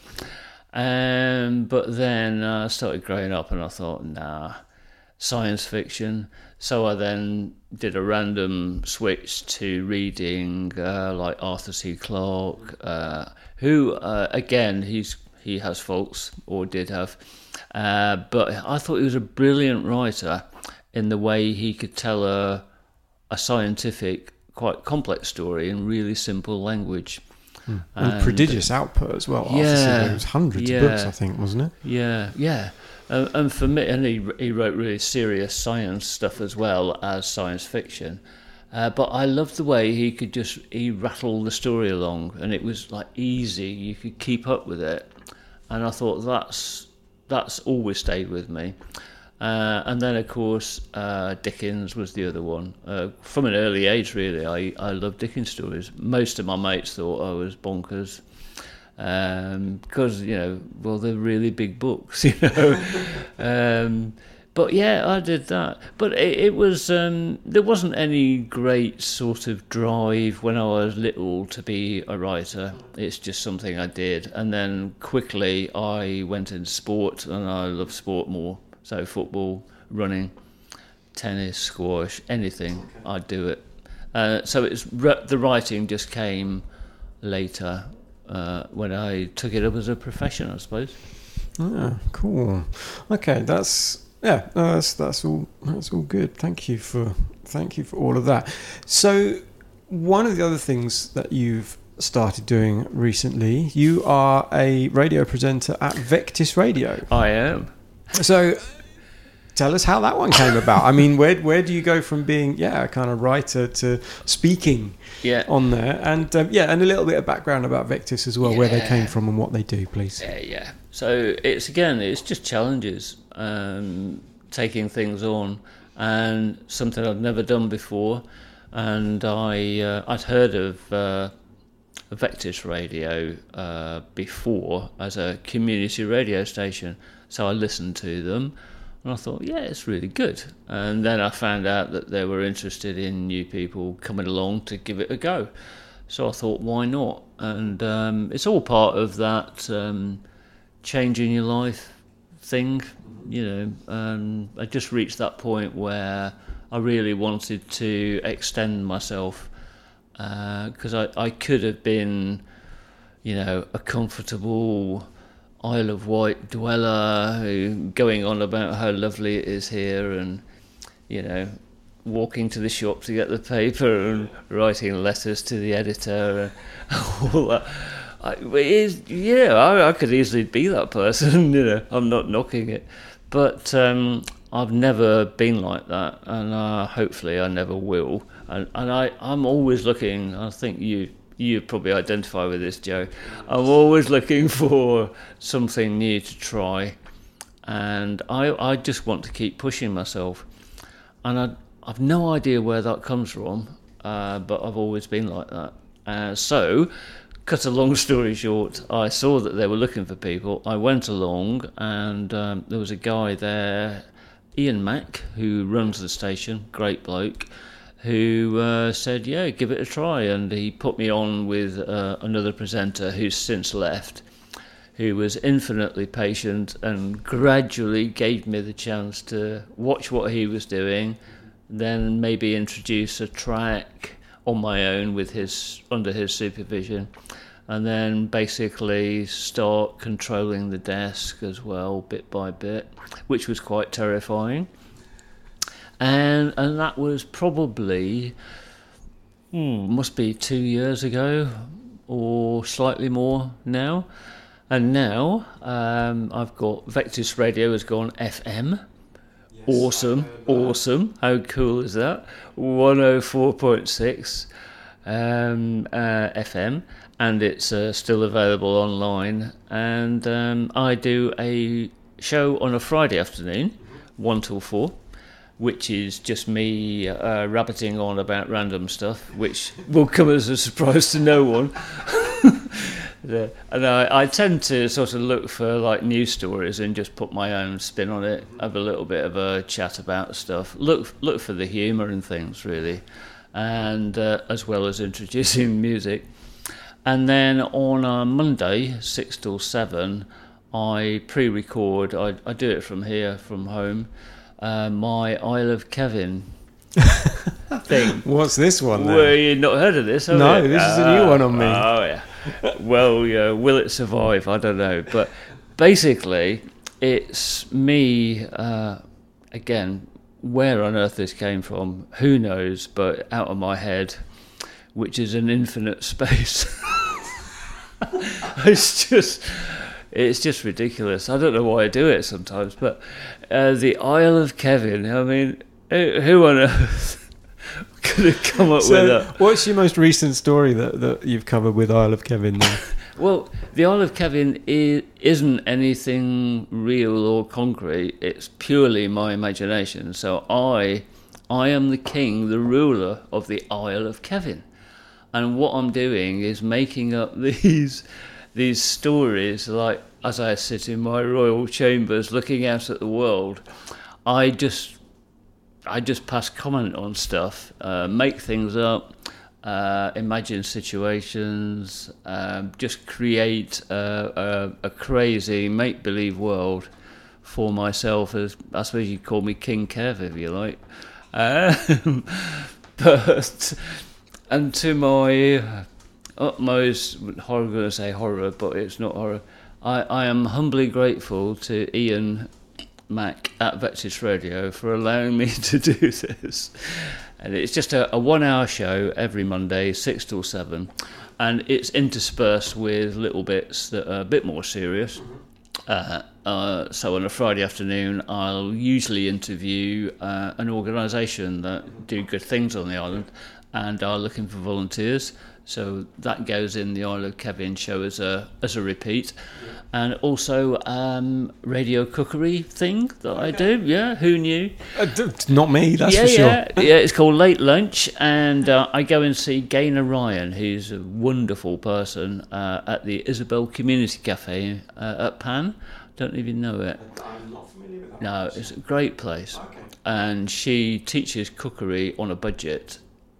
Um, but then I started growing up, and I thought, nah, science fiction. So I then did a random switch to reading uh, like Arthur C. Clarke, uh, who uh, again he's he has faults, or did have, uh, but I thought he was a brilliant writer in the way he could tell a, a scientific, quite complex story in really simple language.
Mm. And, and prodigious output as well.
Yeah,
there was hundreds
yeah,
of books, I think, wasn't it?
Yeah, yeah. Uh, and for me, and he, he wrote really serious science stuff as well as science fiction. Uh, but I loved the way he could just, he rattled the story along, and it was like easy, you could keep up with it. And I thought that's that's always stayed with me. Uh, and then, of course, uh, Dickens was the other one. Uh, from an early age, really, I, I loved Dickens stories. Most of my mates thought I was bonkers because, um, you know, well, they're really big books, you know. um, but, yeah, I did that. But it, it was, um, there wasn't any great sort of drive when I was little to be a writer. It's just something I did. And then quickly I went into sport, and I love sport more. So football, running, tennis, squash, anything, okay. I'd do it. Uh, so it's the writing just came later uh, when I took it up as a profession, I suppose.
Yeah, cool. Okay, that's yeah, no, that's that's all that's all good. Thank you for thank you for all of that. So one of the other things that you've started doing recently, you are a radio presenter at Vectis Radio.
I am.
So tell us how that one came about. I mean, where where do you go from being, yeah, a kind of writer to speaking
yeah.
on there? And, um, yeah, and a little bit of background about Vectis as well, yeah. where they came from and what they do, please.
Yeah, yeah. So it's, again, it's just challenges, um, taking things on, and something I'd never done before. And I, uh, I'd heard of uh, Vectis Radio uh, before as a community radio station. So I listened to them, and I thought, yeah, it's really good. And then I found out that they were interested in new people coming along to give it a go. So I thought, why not? And um, it's all part of that um, changing your life thing, you know. Um, I just reached that point where I really wanted to extend myself, because uh, I, I could have been, you know, a comfortable Isle of Wight dweller who going on about how lovely it is here, and, you know, walking to the shop to get the paper and writing letters to the editor and all that. I, it is, yeah, I, I could easily be that person, you know, I'm not knocking it. But um, I've never been like that, and uh, hopefully I never will. And, and I, I'm always looking, I think you... You probably identify with this, Joe. I'm always looking for something new to try, and I I just want to keep pushing myself, and I I've no idea where that comes from, uh, but I've always been like that. Uh, so, cut a long story short, I saw that they were looking for people. I went along, and um, there was a guy there, Ian Mack, who runs the station, great bloke, who uh, said, yeah, give it a try. And he put me on with uh, another presenter who's since left, who was infinitely patient and gradually gave me the chance to watch what he was doing, then maybe introduce a track on my own with his under his supervision, and then basically start controlling the desk as well, bit by bit, which was quite terrifying. And and that was probably hmm, must be two years ago or slightly more now. And now um, I've got Vectis Radio has gone F M. Yes, awesome, awesome. How cool is that? one oh four point six um, uh, F M, and it's uh, still available online. And um, I do a show on a Friday afternoon, one till four, which is just me uh, rabbiting on about random stuff, which will come as a surprise to no one. Yeah. And I, I tend to sort of look for like news stories and just put my own spin on it, have a little bit of a chat about stuff, look look for the humour and things really, and uh, as well as introducing music. And then on a Monday, six till seven, I pre-record. I, I do it from here, from home. Uh, my Isle of Kevin thing.
What's this one then?
Well, you've not heard of this, have
no,
you?
this
uh,
is a new one on me.
Oh, yeah. Well, yeah, will it survive? I don't know. But basically, it's me, uh, again, where on earth this came from, who knows, but out of my head, which is an infinite space. It's just... It's just ridiculous. I don't know why I do it sometimes, but uh, the Isle of Kevin, I mean, who, who on earth could have come up
so
with that?
What's your most recent story that, that you've covered with Isle of Kevin then?
Well, the Isle of Kevin is, isn't anything real or concrete. It's purely my imagination. So I, I am the king, the ruler of the Isle of Kevin. And what I'm doing is making up these... these stories, like as I sit in my royal chambers looking out at the world, I just I just pass comment on stuff, uh, make things up, uh, imagine situations, um, just create a, a, a crazy make-believe world for myself. As I suppose you'd call me King Kev if you like. Um, but and to my utmost horror, I'm going to say horror, but it's not horror. I, I am humbly grateful to Ian Mack at Vectis Radio for allowing me to do this. And it's just a, a one-hour show every Monday, six till seven, and it's interspersed with little bits that are a bit more serious. Uh, uh, so on a Friday afternoon, I'll usually interview uh, an organisation that do good things on the island and are looking for volunteers. So that goes in the Isle of Kevin show as a as a repeat, and also um, radio cookery thing that okay. I do. Yeah, who knew?
Uh, d- not me, that's
yeah,
for sure.
Yeah, yeah. It's called Late Lunch, and uh, I go and see Gaynor Ryan, who's a wonderful person uh, at the Isabel Community Cafe uh, at Pan. Don't even know it.
I'm not familiar with that.
No, it's a great place, okay. And she teaches cookery on a budget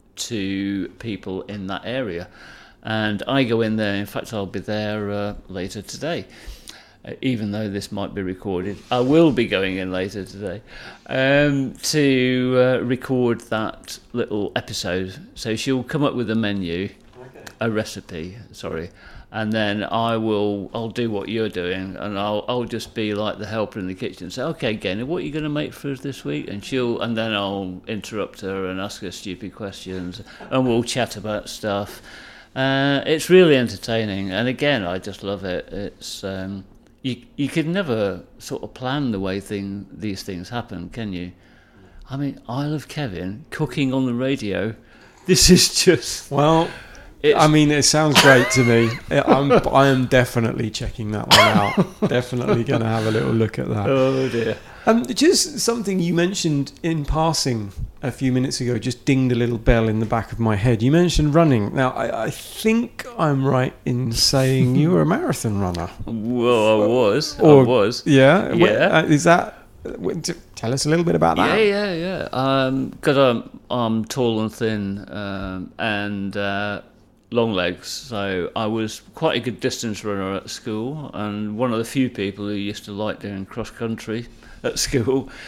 to people in that area, and I go in there. In fact, I'll be there uh, later today, uh, even though this might be recorded. I will be going in later today um, to uh, record that little episode. So she'll come up with a menu, okay. a recipe, sorry, and then I will I'll do what you're doing, and I'll I'll just be like the helper in the kitchen. Say, okay, Gaynor, what are you going to make for us this week? And she'll and then I'll interrupt her and ask her stupid questions, and we'll chat about stuff. Uh, it's really entertaining, and again, I just love it. It's um, you you could never sort of plan the way thing these things happen, can you? I mean, Isle of Kevin cooking on the radio. This is just
well. It's I mean, it sounds great to me. I'm, I am definitely checking that one out. Definitely going to have a little look at that.
Oh dear.
Um, just something you mentioned in passing a few minutes ago just dinged a little bell in the back of my head. You mentioned running. Now, I, I think I'm right in saying you were a marathon runner.
Well, I was.
Or,
I was.
Yeah?
Yeah.
Uh, is that... Tell us a little bit about that.
Yeah, yeah, yeah. Because um, I'm, I'm tall and thin, um, and... Uh, long legs, so I was quite a good distance runner at school, and one of the few people who used to like doing cross country at school.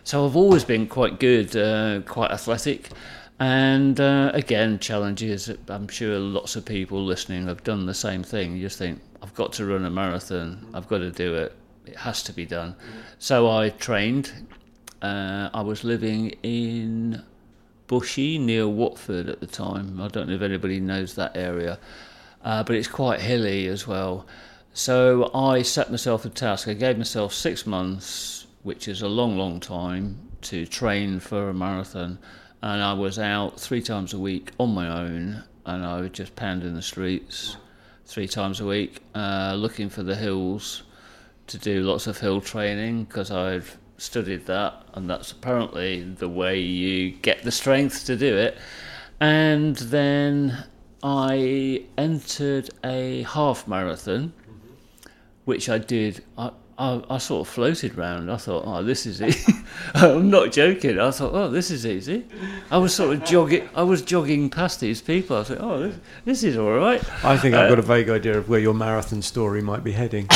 so I've always been quite good, uh, quite athletic. And uh, again, challenges. I'm sure lots of people listening have done the same thing. You just think, I've got to run a marathon. I've got to do it. It has to be done. So I trained. Uh, I was living in Bushy near Watford at the time. I don't know if anybody knows that area, uh, but it's quite hilly as well. So I set myself a task. I gave myself six months, which is a long, long time, to train for a marathon. And I was out three times a week on my own, and I would just pound in the streets three times a week, uh, looking for the hills to do lots of hill training, because I've studied that, and that's apparently the way you get the strength to do it. And then I entered a half marathon, which I did. I, I, I sort of floated round. I thought, oh, this is easy. I'm not joking. I thought, oh, this is easy. I was sort of jogging. I was jogging past these people. I thought, oh, this, this is all right.
I think I've
uh,
got a vague idea of where your marathon story might be heading.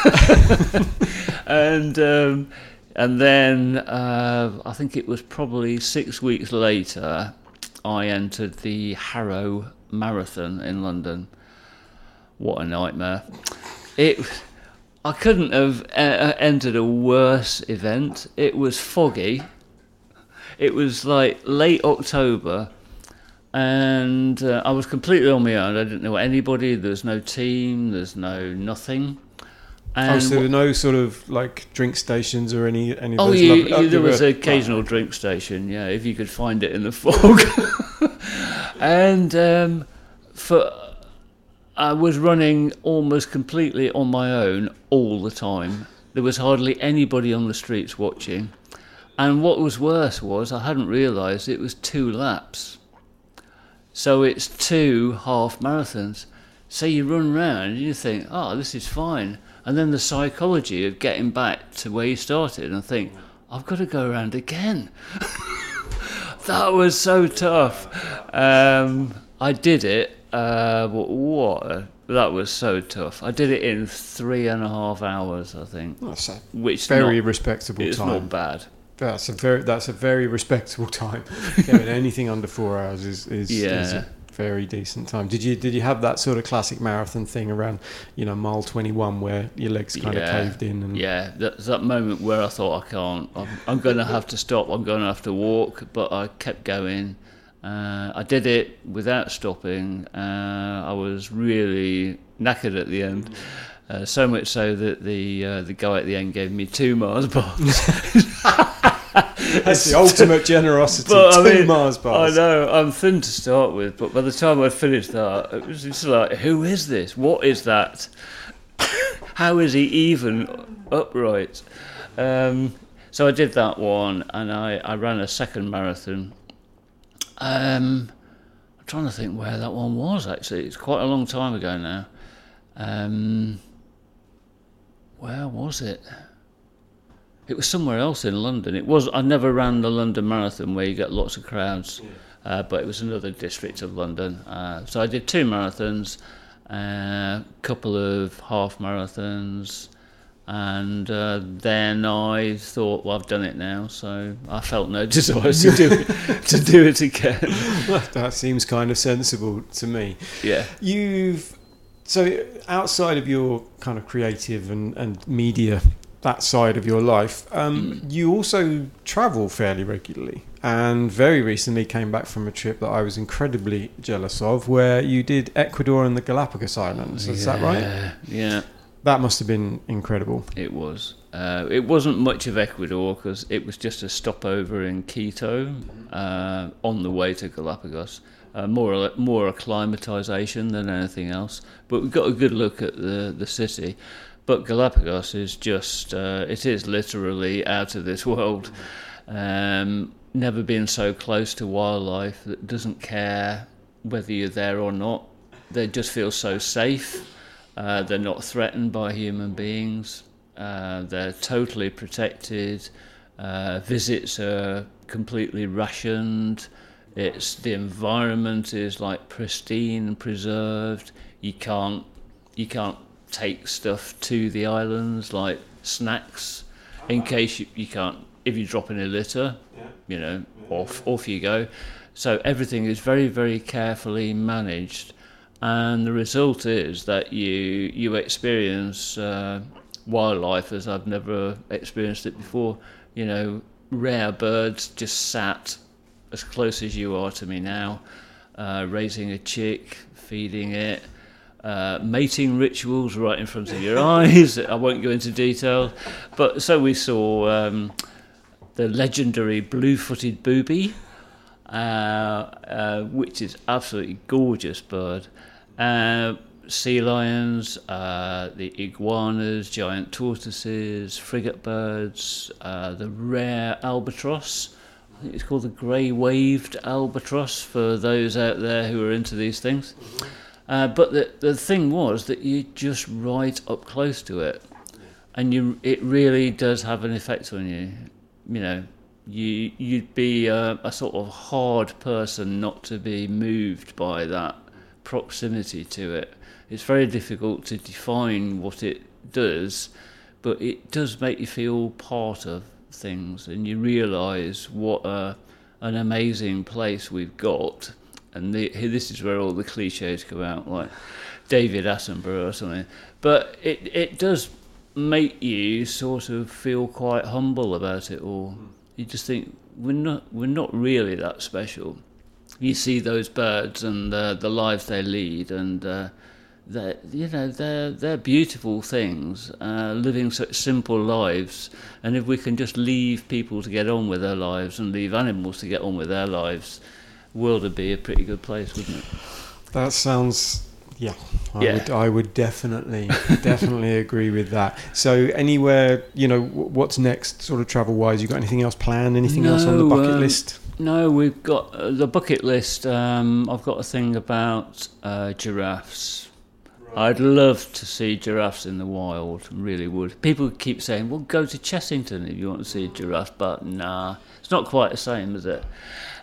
and um, and then uh, I think it was probably six weeks later, I entered the Harrow Marathon in London. What a nightmare! It. I couldn't have uh, entered a worse event. It was foggy. It was like late October, and uh, I was completely on my own. I didn't know anybody. There's no team. There's no nothing. And
oh, so there were no sort of like drink stations or any any of
oh,
those
you,
lovely,
you,
oh,
there
were,
was an occasional drink station. Yeah, if you could find it in the fog. and um, for. I was running almost completely on my own all the time. There was hardly anybody on the streets watching. And what was worse was I hadn't realised it was two laps. So it's two half marathons. So you run round and you think, oh, this is fine. And then the psychology of getting back to where you started and think, I've got to go around again. That was so tough. Um, I did it. Uh, what? A, that was so tough. I did it in three and a half hours, I think.
That's a
which
very
not,
respectable
it's
time.
It's not bad.
That's a very that's a very respectable time. Yeah, anything under four hours is is,
yeah.
is a very decent time. Did you did you have that sort of classic marathon thing around, you know, mile twenty-one where your legs kind
yeah.
of caved in? And
yeah, that's that moment where I thought I can't. I'm, I'm going to have to stop. I'm going to have to walk. But I kept going. Uh, I did it without stopping. Uh, I was really knackered at the end, uh, so much so that the uh, the guy at the end gave me two Mars bars.
That's the ultimate generosity.
But,
two
I mean,
Mars bars.
I know, I'm thin to start with, but by the time I finished that, it was just like, who is this? What is that? How is he even upright? Um, so I did that one, and I, I ran a second marathon. Um, I'm trying to think where that one was, actually. It's quite a long time ago now. Um, where was it? It was somewhere else in London. It was. I never ran the London Marathon where you get lots of crowds, yeah. uh, but it was another district of London. Uh, so I did two marathons, a uh, couple of half marathons, and uh, then I thought, well, I've done it now, so I felt no desire to do it, to do it again.
That seems kind of sensible to me.
Yeah.
You've so outside of your kind of creative and, and media, that side of your life, um, mm. you also travel fairly regularly, and very recently came back from a trip that I was incredibly jealous of, where you did Ecuador and the Galapagos Islands. Is yeah, that right?
Yeah.
That must have been incredible.
It was. Uh, it wasn't much of Ecuador because it was just a stopover in Quito uh, on the way to Galapagos. Uh, more more acclimatization than anything else. But we got a good look at the, the city. But Galapagos is just, uh, it is literally out of this world. Um, never been so close to wildlife that doesn't care whether you're there or not. They just feel so safe. Uh, they're not threatened by human beings. Uh, they're totally protected. Uh, visits are completely rationed. It's the environment is like pristine and preserved. You can't you can't take stuff to the islands like snacks in case you, you can't if you drop in a litter,
Yeah.
you know,
Yeah,
off
yeah.
off you go. So everything is very, very carefully managed, and the result is that you you experience uh, wildlife as I've never experienced it before. You know, rare birds just sat as close as you are to me now, uh, raising a chick, feeding it, uh, mating rituals right in front of your eyes. I won't go into detail, but so we saw um, the legendary blue-footed booby, uh, uh, which is absolutely gorgeous bird. Uh, sea lions, uh, the iguanas, giant tortoises, frigate birds, uh, the rare albatross. I think it's called the grey-waved albatross for those out there who are into these things. Mm-hmm. Uh, but the the thing was that you're just right up close to it, and you it really does have an effect on you. You know, you you'd be a, a sort of hard person not to be moved by that proximity to it. It's very difficult to define what it does, but it does make you feel part of things, and you realise what a, an amazing place we've got. And the, this is where all the cliches come out, like David Attenborough or something. But it it does make you sort of feel quite humble about it all. You just think we're not we're not really that special. You see those birds and uh, the lives they lead, and uh, they you know they're they're beautiful things, uh, living such simple lives. And if we can just leave people to get on with their lives and leave animals to get on with their lives, the world would be a pretty good place, wouldn't it?
That sounds, yeah, I
Yeah.
would I would definitely definitely agree with that. So anywhere, you know, what's next, sort of travel wise? You got anything else planned? Anything else on the
No,
bucket
um,
list?
No, we've got uh, the bucket list. Um, I've got a thing about uh, giraffes. I'd love to see giraffes in the wild, really would. People keep saying, well, go to Chessington if you want to see giraffes, but nah, it's not quite the same, is it?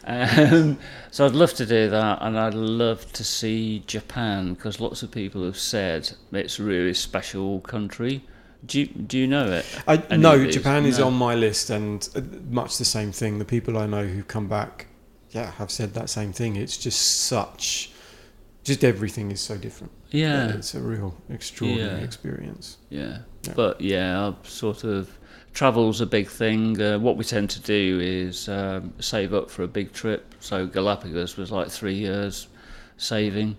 Um, so I'd love to do that, and I'd love to see Japan, because lots of people have said it's a really special country. Do you, do you know it?
I,
Any
no,
of these?
Japan is
No.
on my list, and uh, much the same thing. The people I know who've come back, yeah, have said that same thing. It's just such, just everything is so different.
Yeah.
It's a real extraordinary
Yeah.
experience.
Yeah.
Yeah.
But yeah, I've sort of travel's a big thing. Uh, what we tend to do is um, save up for a big trip. So Galapagos was like three years saving,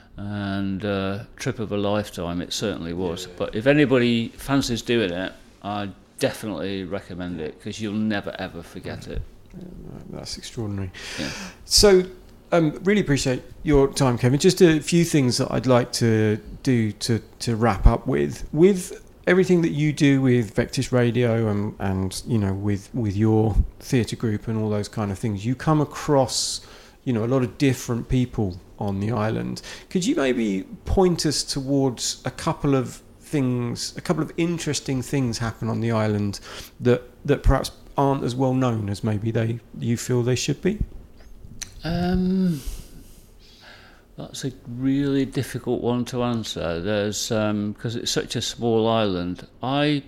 and uh, trip of a lifetime it certainly was.
Yeah.
But if anybody fancies doing it, I definitely recommend it, because you'll never ever forget it.
Yeah, no, that's extraordinary.
Yeah.
So, um, really appreciate your time, Kevin. Just a few things that I'd like to do to, to wrap up with. With everything that you do with Vectis Radio and, and you know, with, with your theatre group and all those kind of things, you come across, you know, a lot of different people on the island. Could you maybe point us towards a couple of things, a couple of interesting things happen on the island that that perhaps aren't as well known as maybe they you feel they should be?
Um, that's a really difficult one to answer. There's um, because it's such a small island. I,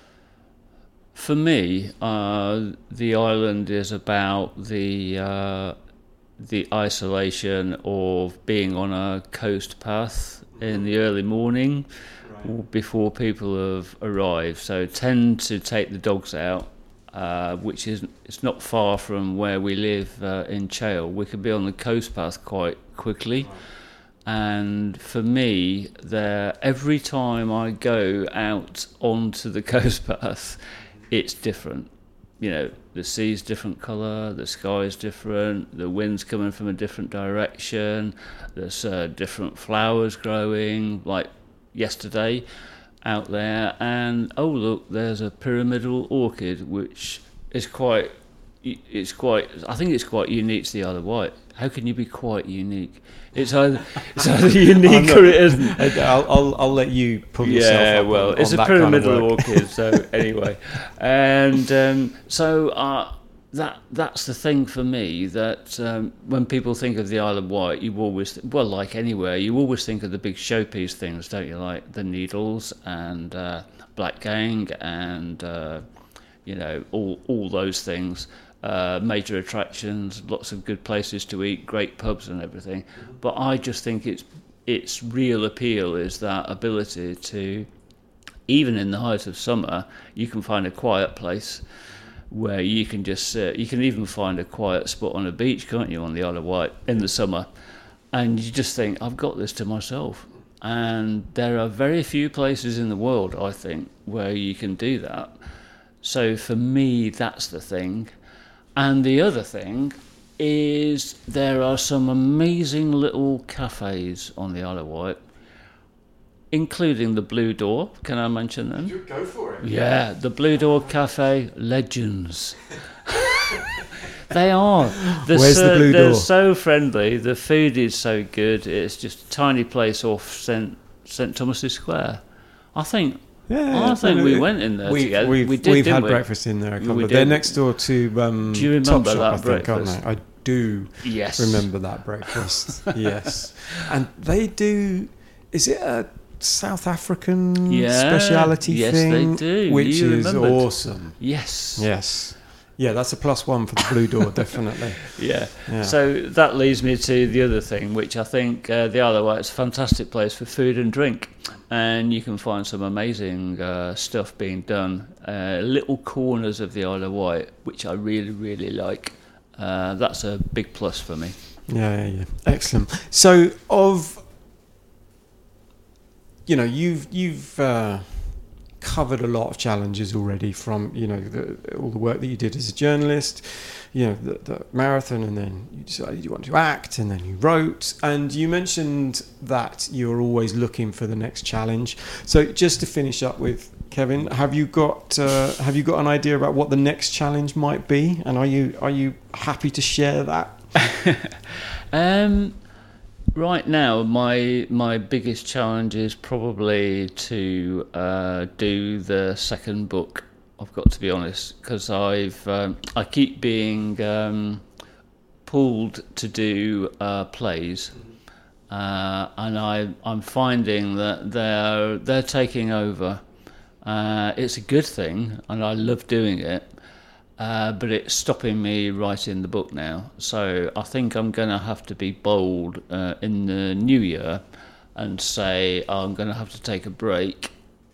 for me, uh, the island is about the uh, the isolation of being on a coast path in the early morning, right, before people have arrived. So tend to take the dogs out. Uh, which is it's not far from where we live uh, in Chale. We can be on the coast path quite quickly, right. And for me, there every time I go out onto the coast path, it's different. You know, the sea's different colour, the sky's different, the wind's coming from a different direction. There's uh, different flowers growing, like yesterday. Out there, and oh look, there's a pyramidal orchid, which is quite, it's quite, I think it's quite unique to the Isle of Wight. How can you be quite unique? It's either, it's either unique
not,
or it isn't.
I'll, I'll, I'll let you pull yourself
Yeah,
up
well,
on,
it's
on
a
that kind of
pyramidal
work.
orchid, so anyway. And um, so uh, that that's the thing for me, that um, when people think of the Isle of Wight, you always, th- well, like anywhere, you always think of the big showpiece things, don't you? Like the Needles and uh, Black Gang and uh, you know, all all those things. Uh, major attractions, lots of good places to eat, great pubs and everything. But I just think its its real appeal is that ability to, even in the height of summer, you can find a quiet place where you can just sit. You can even find a quiet spot on a beach, can't you, on the Isle of Wight in the summer? And you just think, I've got this to myself. And there are very few places in the world, I think, where you can do that. So for me, that's the thing. And the other thing is there are some amazing little cafes on the Isle of Wight, including the Blue Door. Can I mention them?
You go for it.
Yeah, the Blue Door Cafe, legends. They are. They're
Where's
so,
the Blue
they're
Door?
so friendly. The food is so good. It's just a tiny place off St St Thomas's Square. I think...
Yeah,
I think we went in there
we've,
together.
We've,
we did,
we've
didn't
had
we?
breakfast in there a couple
We
of
did.
They're next door to um,
Do you remember
Topshop,
that
I think, aren't
breakfast?
they? I do
Yes.
remember that breakfast. Yes. And they do, is it a South African
Yeah,
speciality
yes,
thing?
they do.
Which
You
is
remembered.
awesome.
Yes.
Yes. Yeah, that's a plus one for the Blue Door, definitely.
Yeah.
Yeah.
So that leads me to the other thing, which I think uh, the Isle of Wight is a fantastic place for food and drink. And you can find some amazing uh, stuff being done. Uh, little corners of the Isle of Wight, which I really, really like. Uh, that's a big plus for me.
Yeah, yeah, yeah. Excellent. So, of, you know, you've you've uh, covered a lot of challenges already from, you know, the, all the work that you did as a journalist, you know, the, the marathon, and then you decided you wanted to act, and then you wrote, and you mentioned that you're always looking for the next challenge. So, just to finish up with, Kevin, have you got uh, have you got an idea about what the next challenge might be, and are you are you happy to share that?
um, right now, my my biggest challenge is probably to uh, do the second book. I've got to be honest, because I've um, I keep being um, pulled to do uh, plays, uh, and I I'm finding that they're they're taking over. Uh, it's a good thing, and I love doing it. Uh, but it's stopping me writing the book now. So I think I'm going to have to be bold uh, in the new year and say I'm going to have to take a break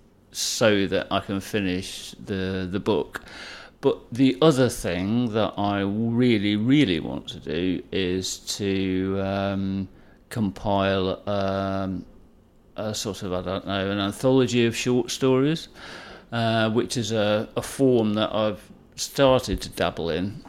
so that I can finish the the book. But the other thing that I really, really want to do is to um, compile um, a sort of, I don't know, an anthology of short stories, uh, which is a, a form that I've started to dabble in,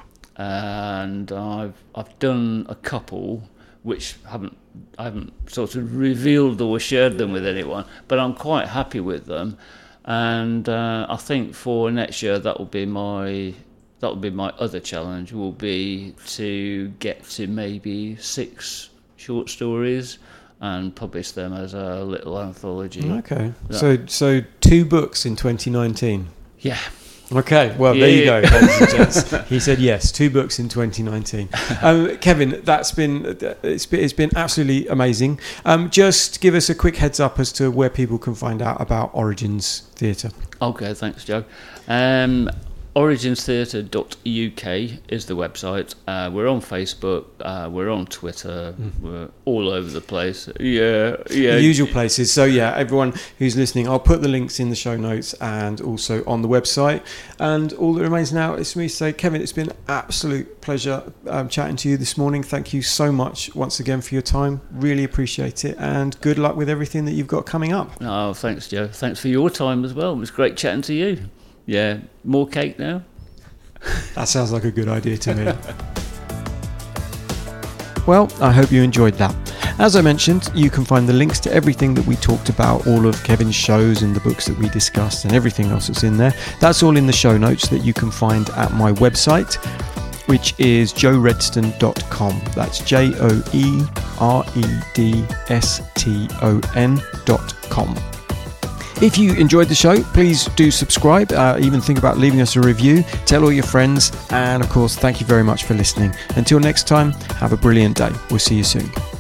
and I've I've done a couple which haven't I haven't sort of revealed or shared them with anyone, but I'm quite happy with them, and uh, I think for next year that will be my that will be my other challenge, will be to get to maybe six short stories and publish them as a little anthology.
Okay,
That-
so so two books in twenty nineteen.
Yeah.
Okay, well, there you
Yeah.
go, ladies and gents. He said yes, two books in twenty nineteen. Um, Kevin, that's been it's been it's been absolutely amazing. Um, just give us a quick heads up as to where people can find out about Origins Theatre.
Okay, thanks, Joe. Um, origins theatre dot U K is the website. Uh, we're on Facebook. Uh, we're on Twitter.
Mm.
We're all over the place. Yeah, yeah.
The usual places. So yeah, everyone who's listening, I'll put the links in the show notes and also on the website. And all that remains now is for me to say, Kevin, it's been an absolute pleasure um, chatting to you this morning. Thank you so much once again for your time. Really appreciate it, and good luck with everything that you've got coming up.
Oh, thanks, Joe. Thanks for your time as well. It was great chatting to you. Yeah, more cake now.
That sounds like a good idea to me. Well, I hope you enjoyed that. As I mentioned, you can find the links to everything that we talked about, all of Kevin's shows and the books that we discussed and everything else that's in there. That's all in the show notes that you can find at my website, which is joe redston dot com. That's J O E R E D S T O N dot com. If you enjoyed the show, please do subscribe, uh, even think about leaving us a review, tell all your friends, and of course, thank you very much for listening. Until next time, have a brilliant day. We'll see you soon.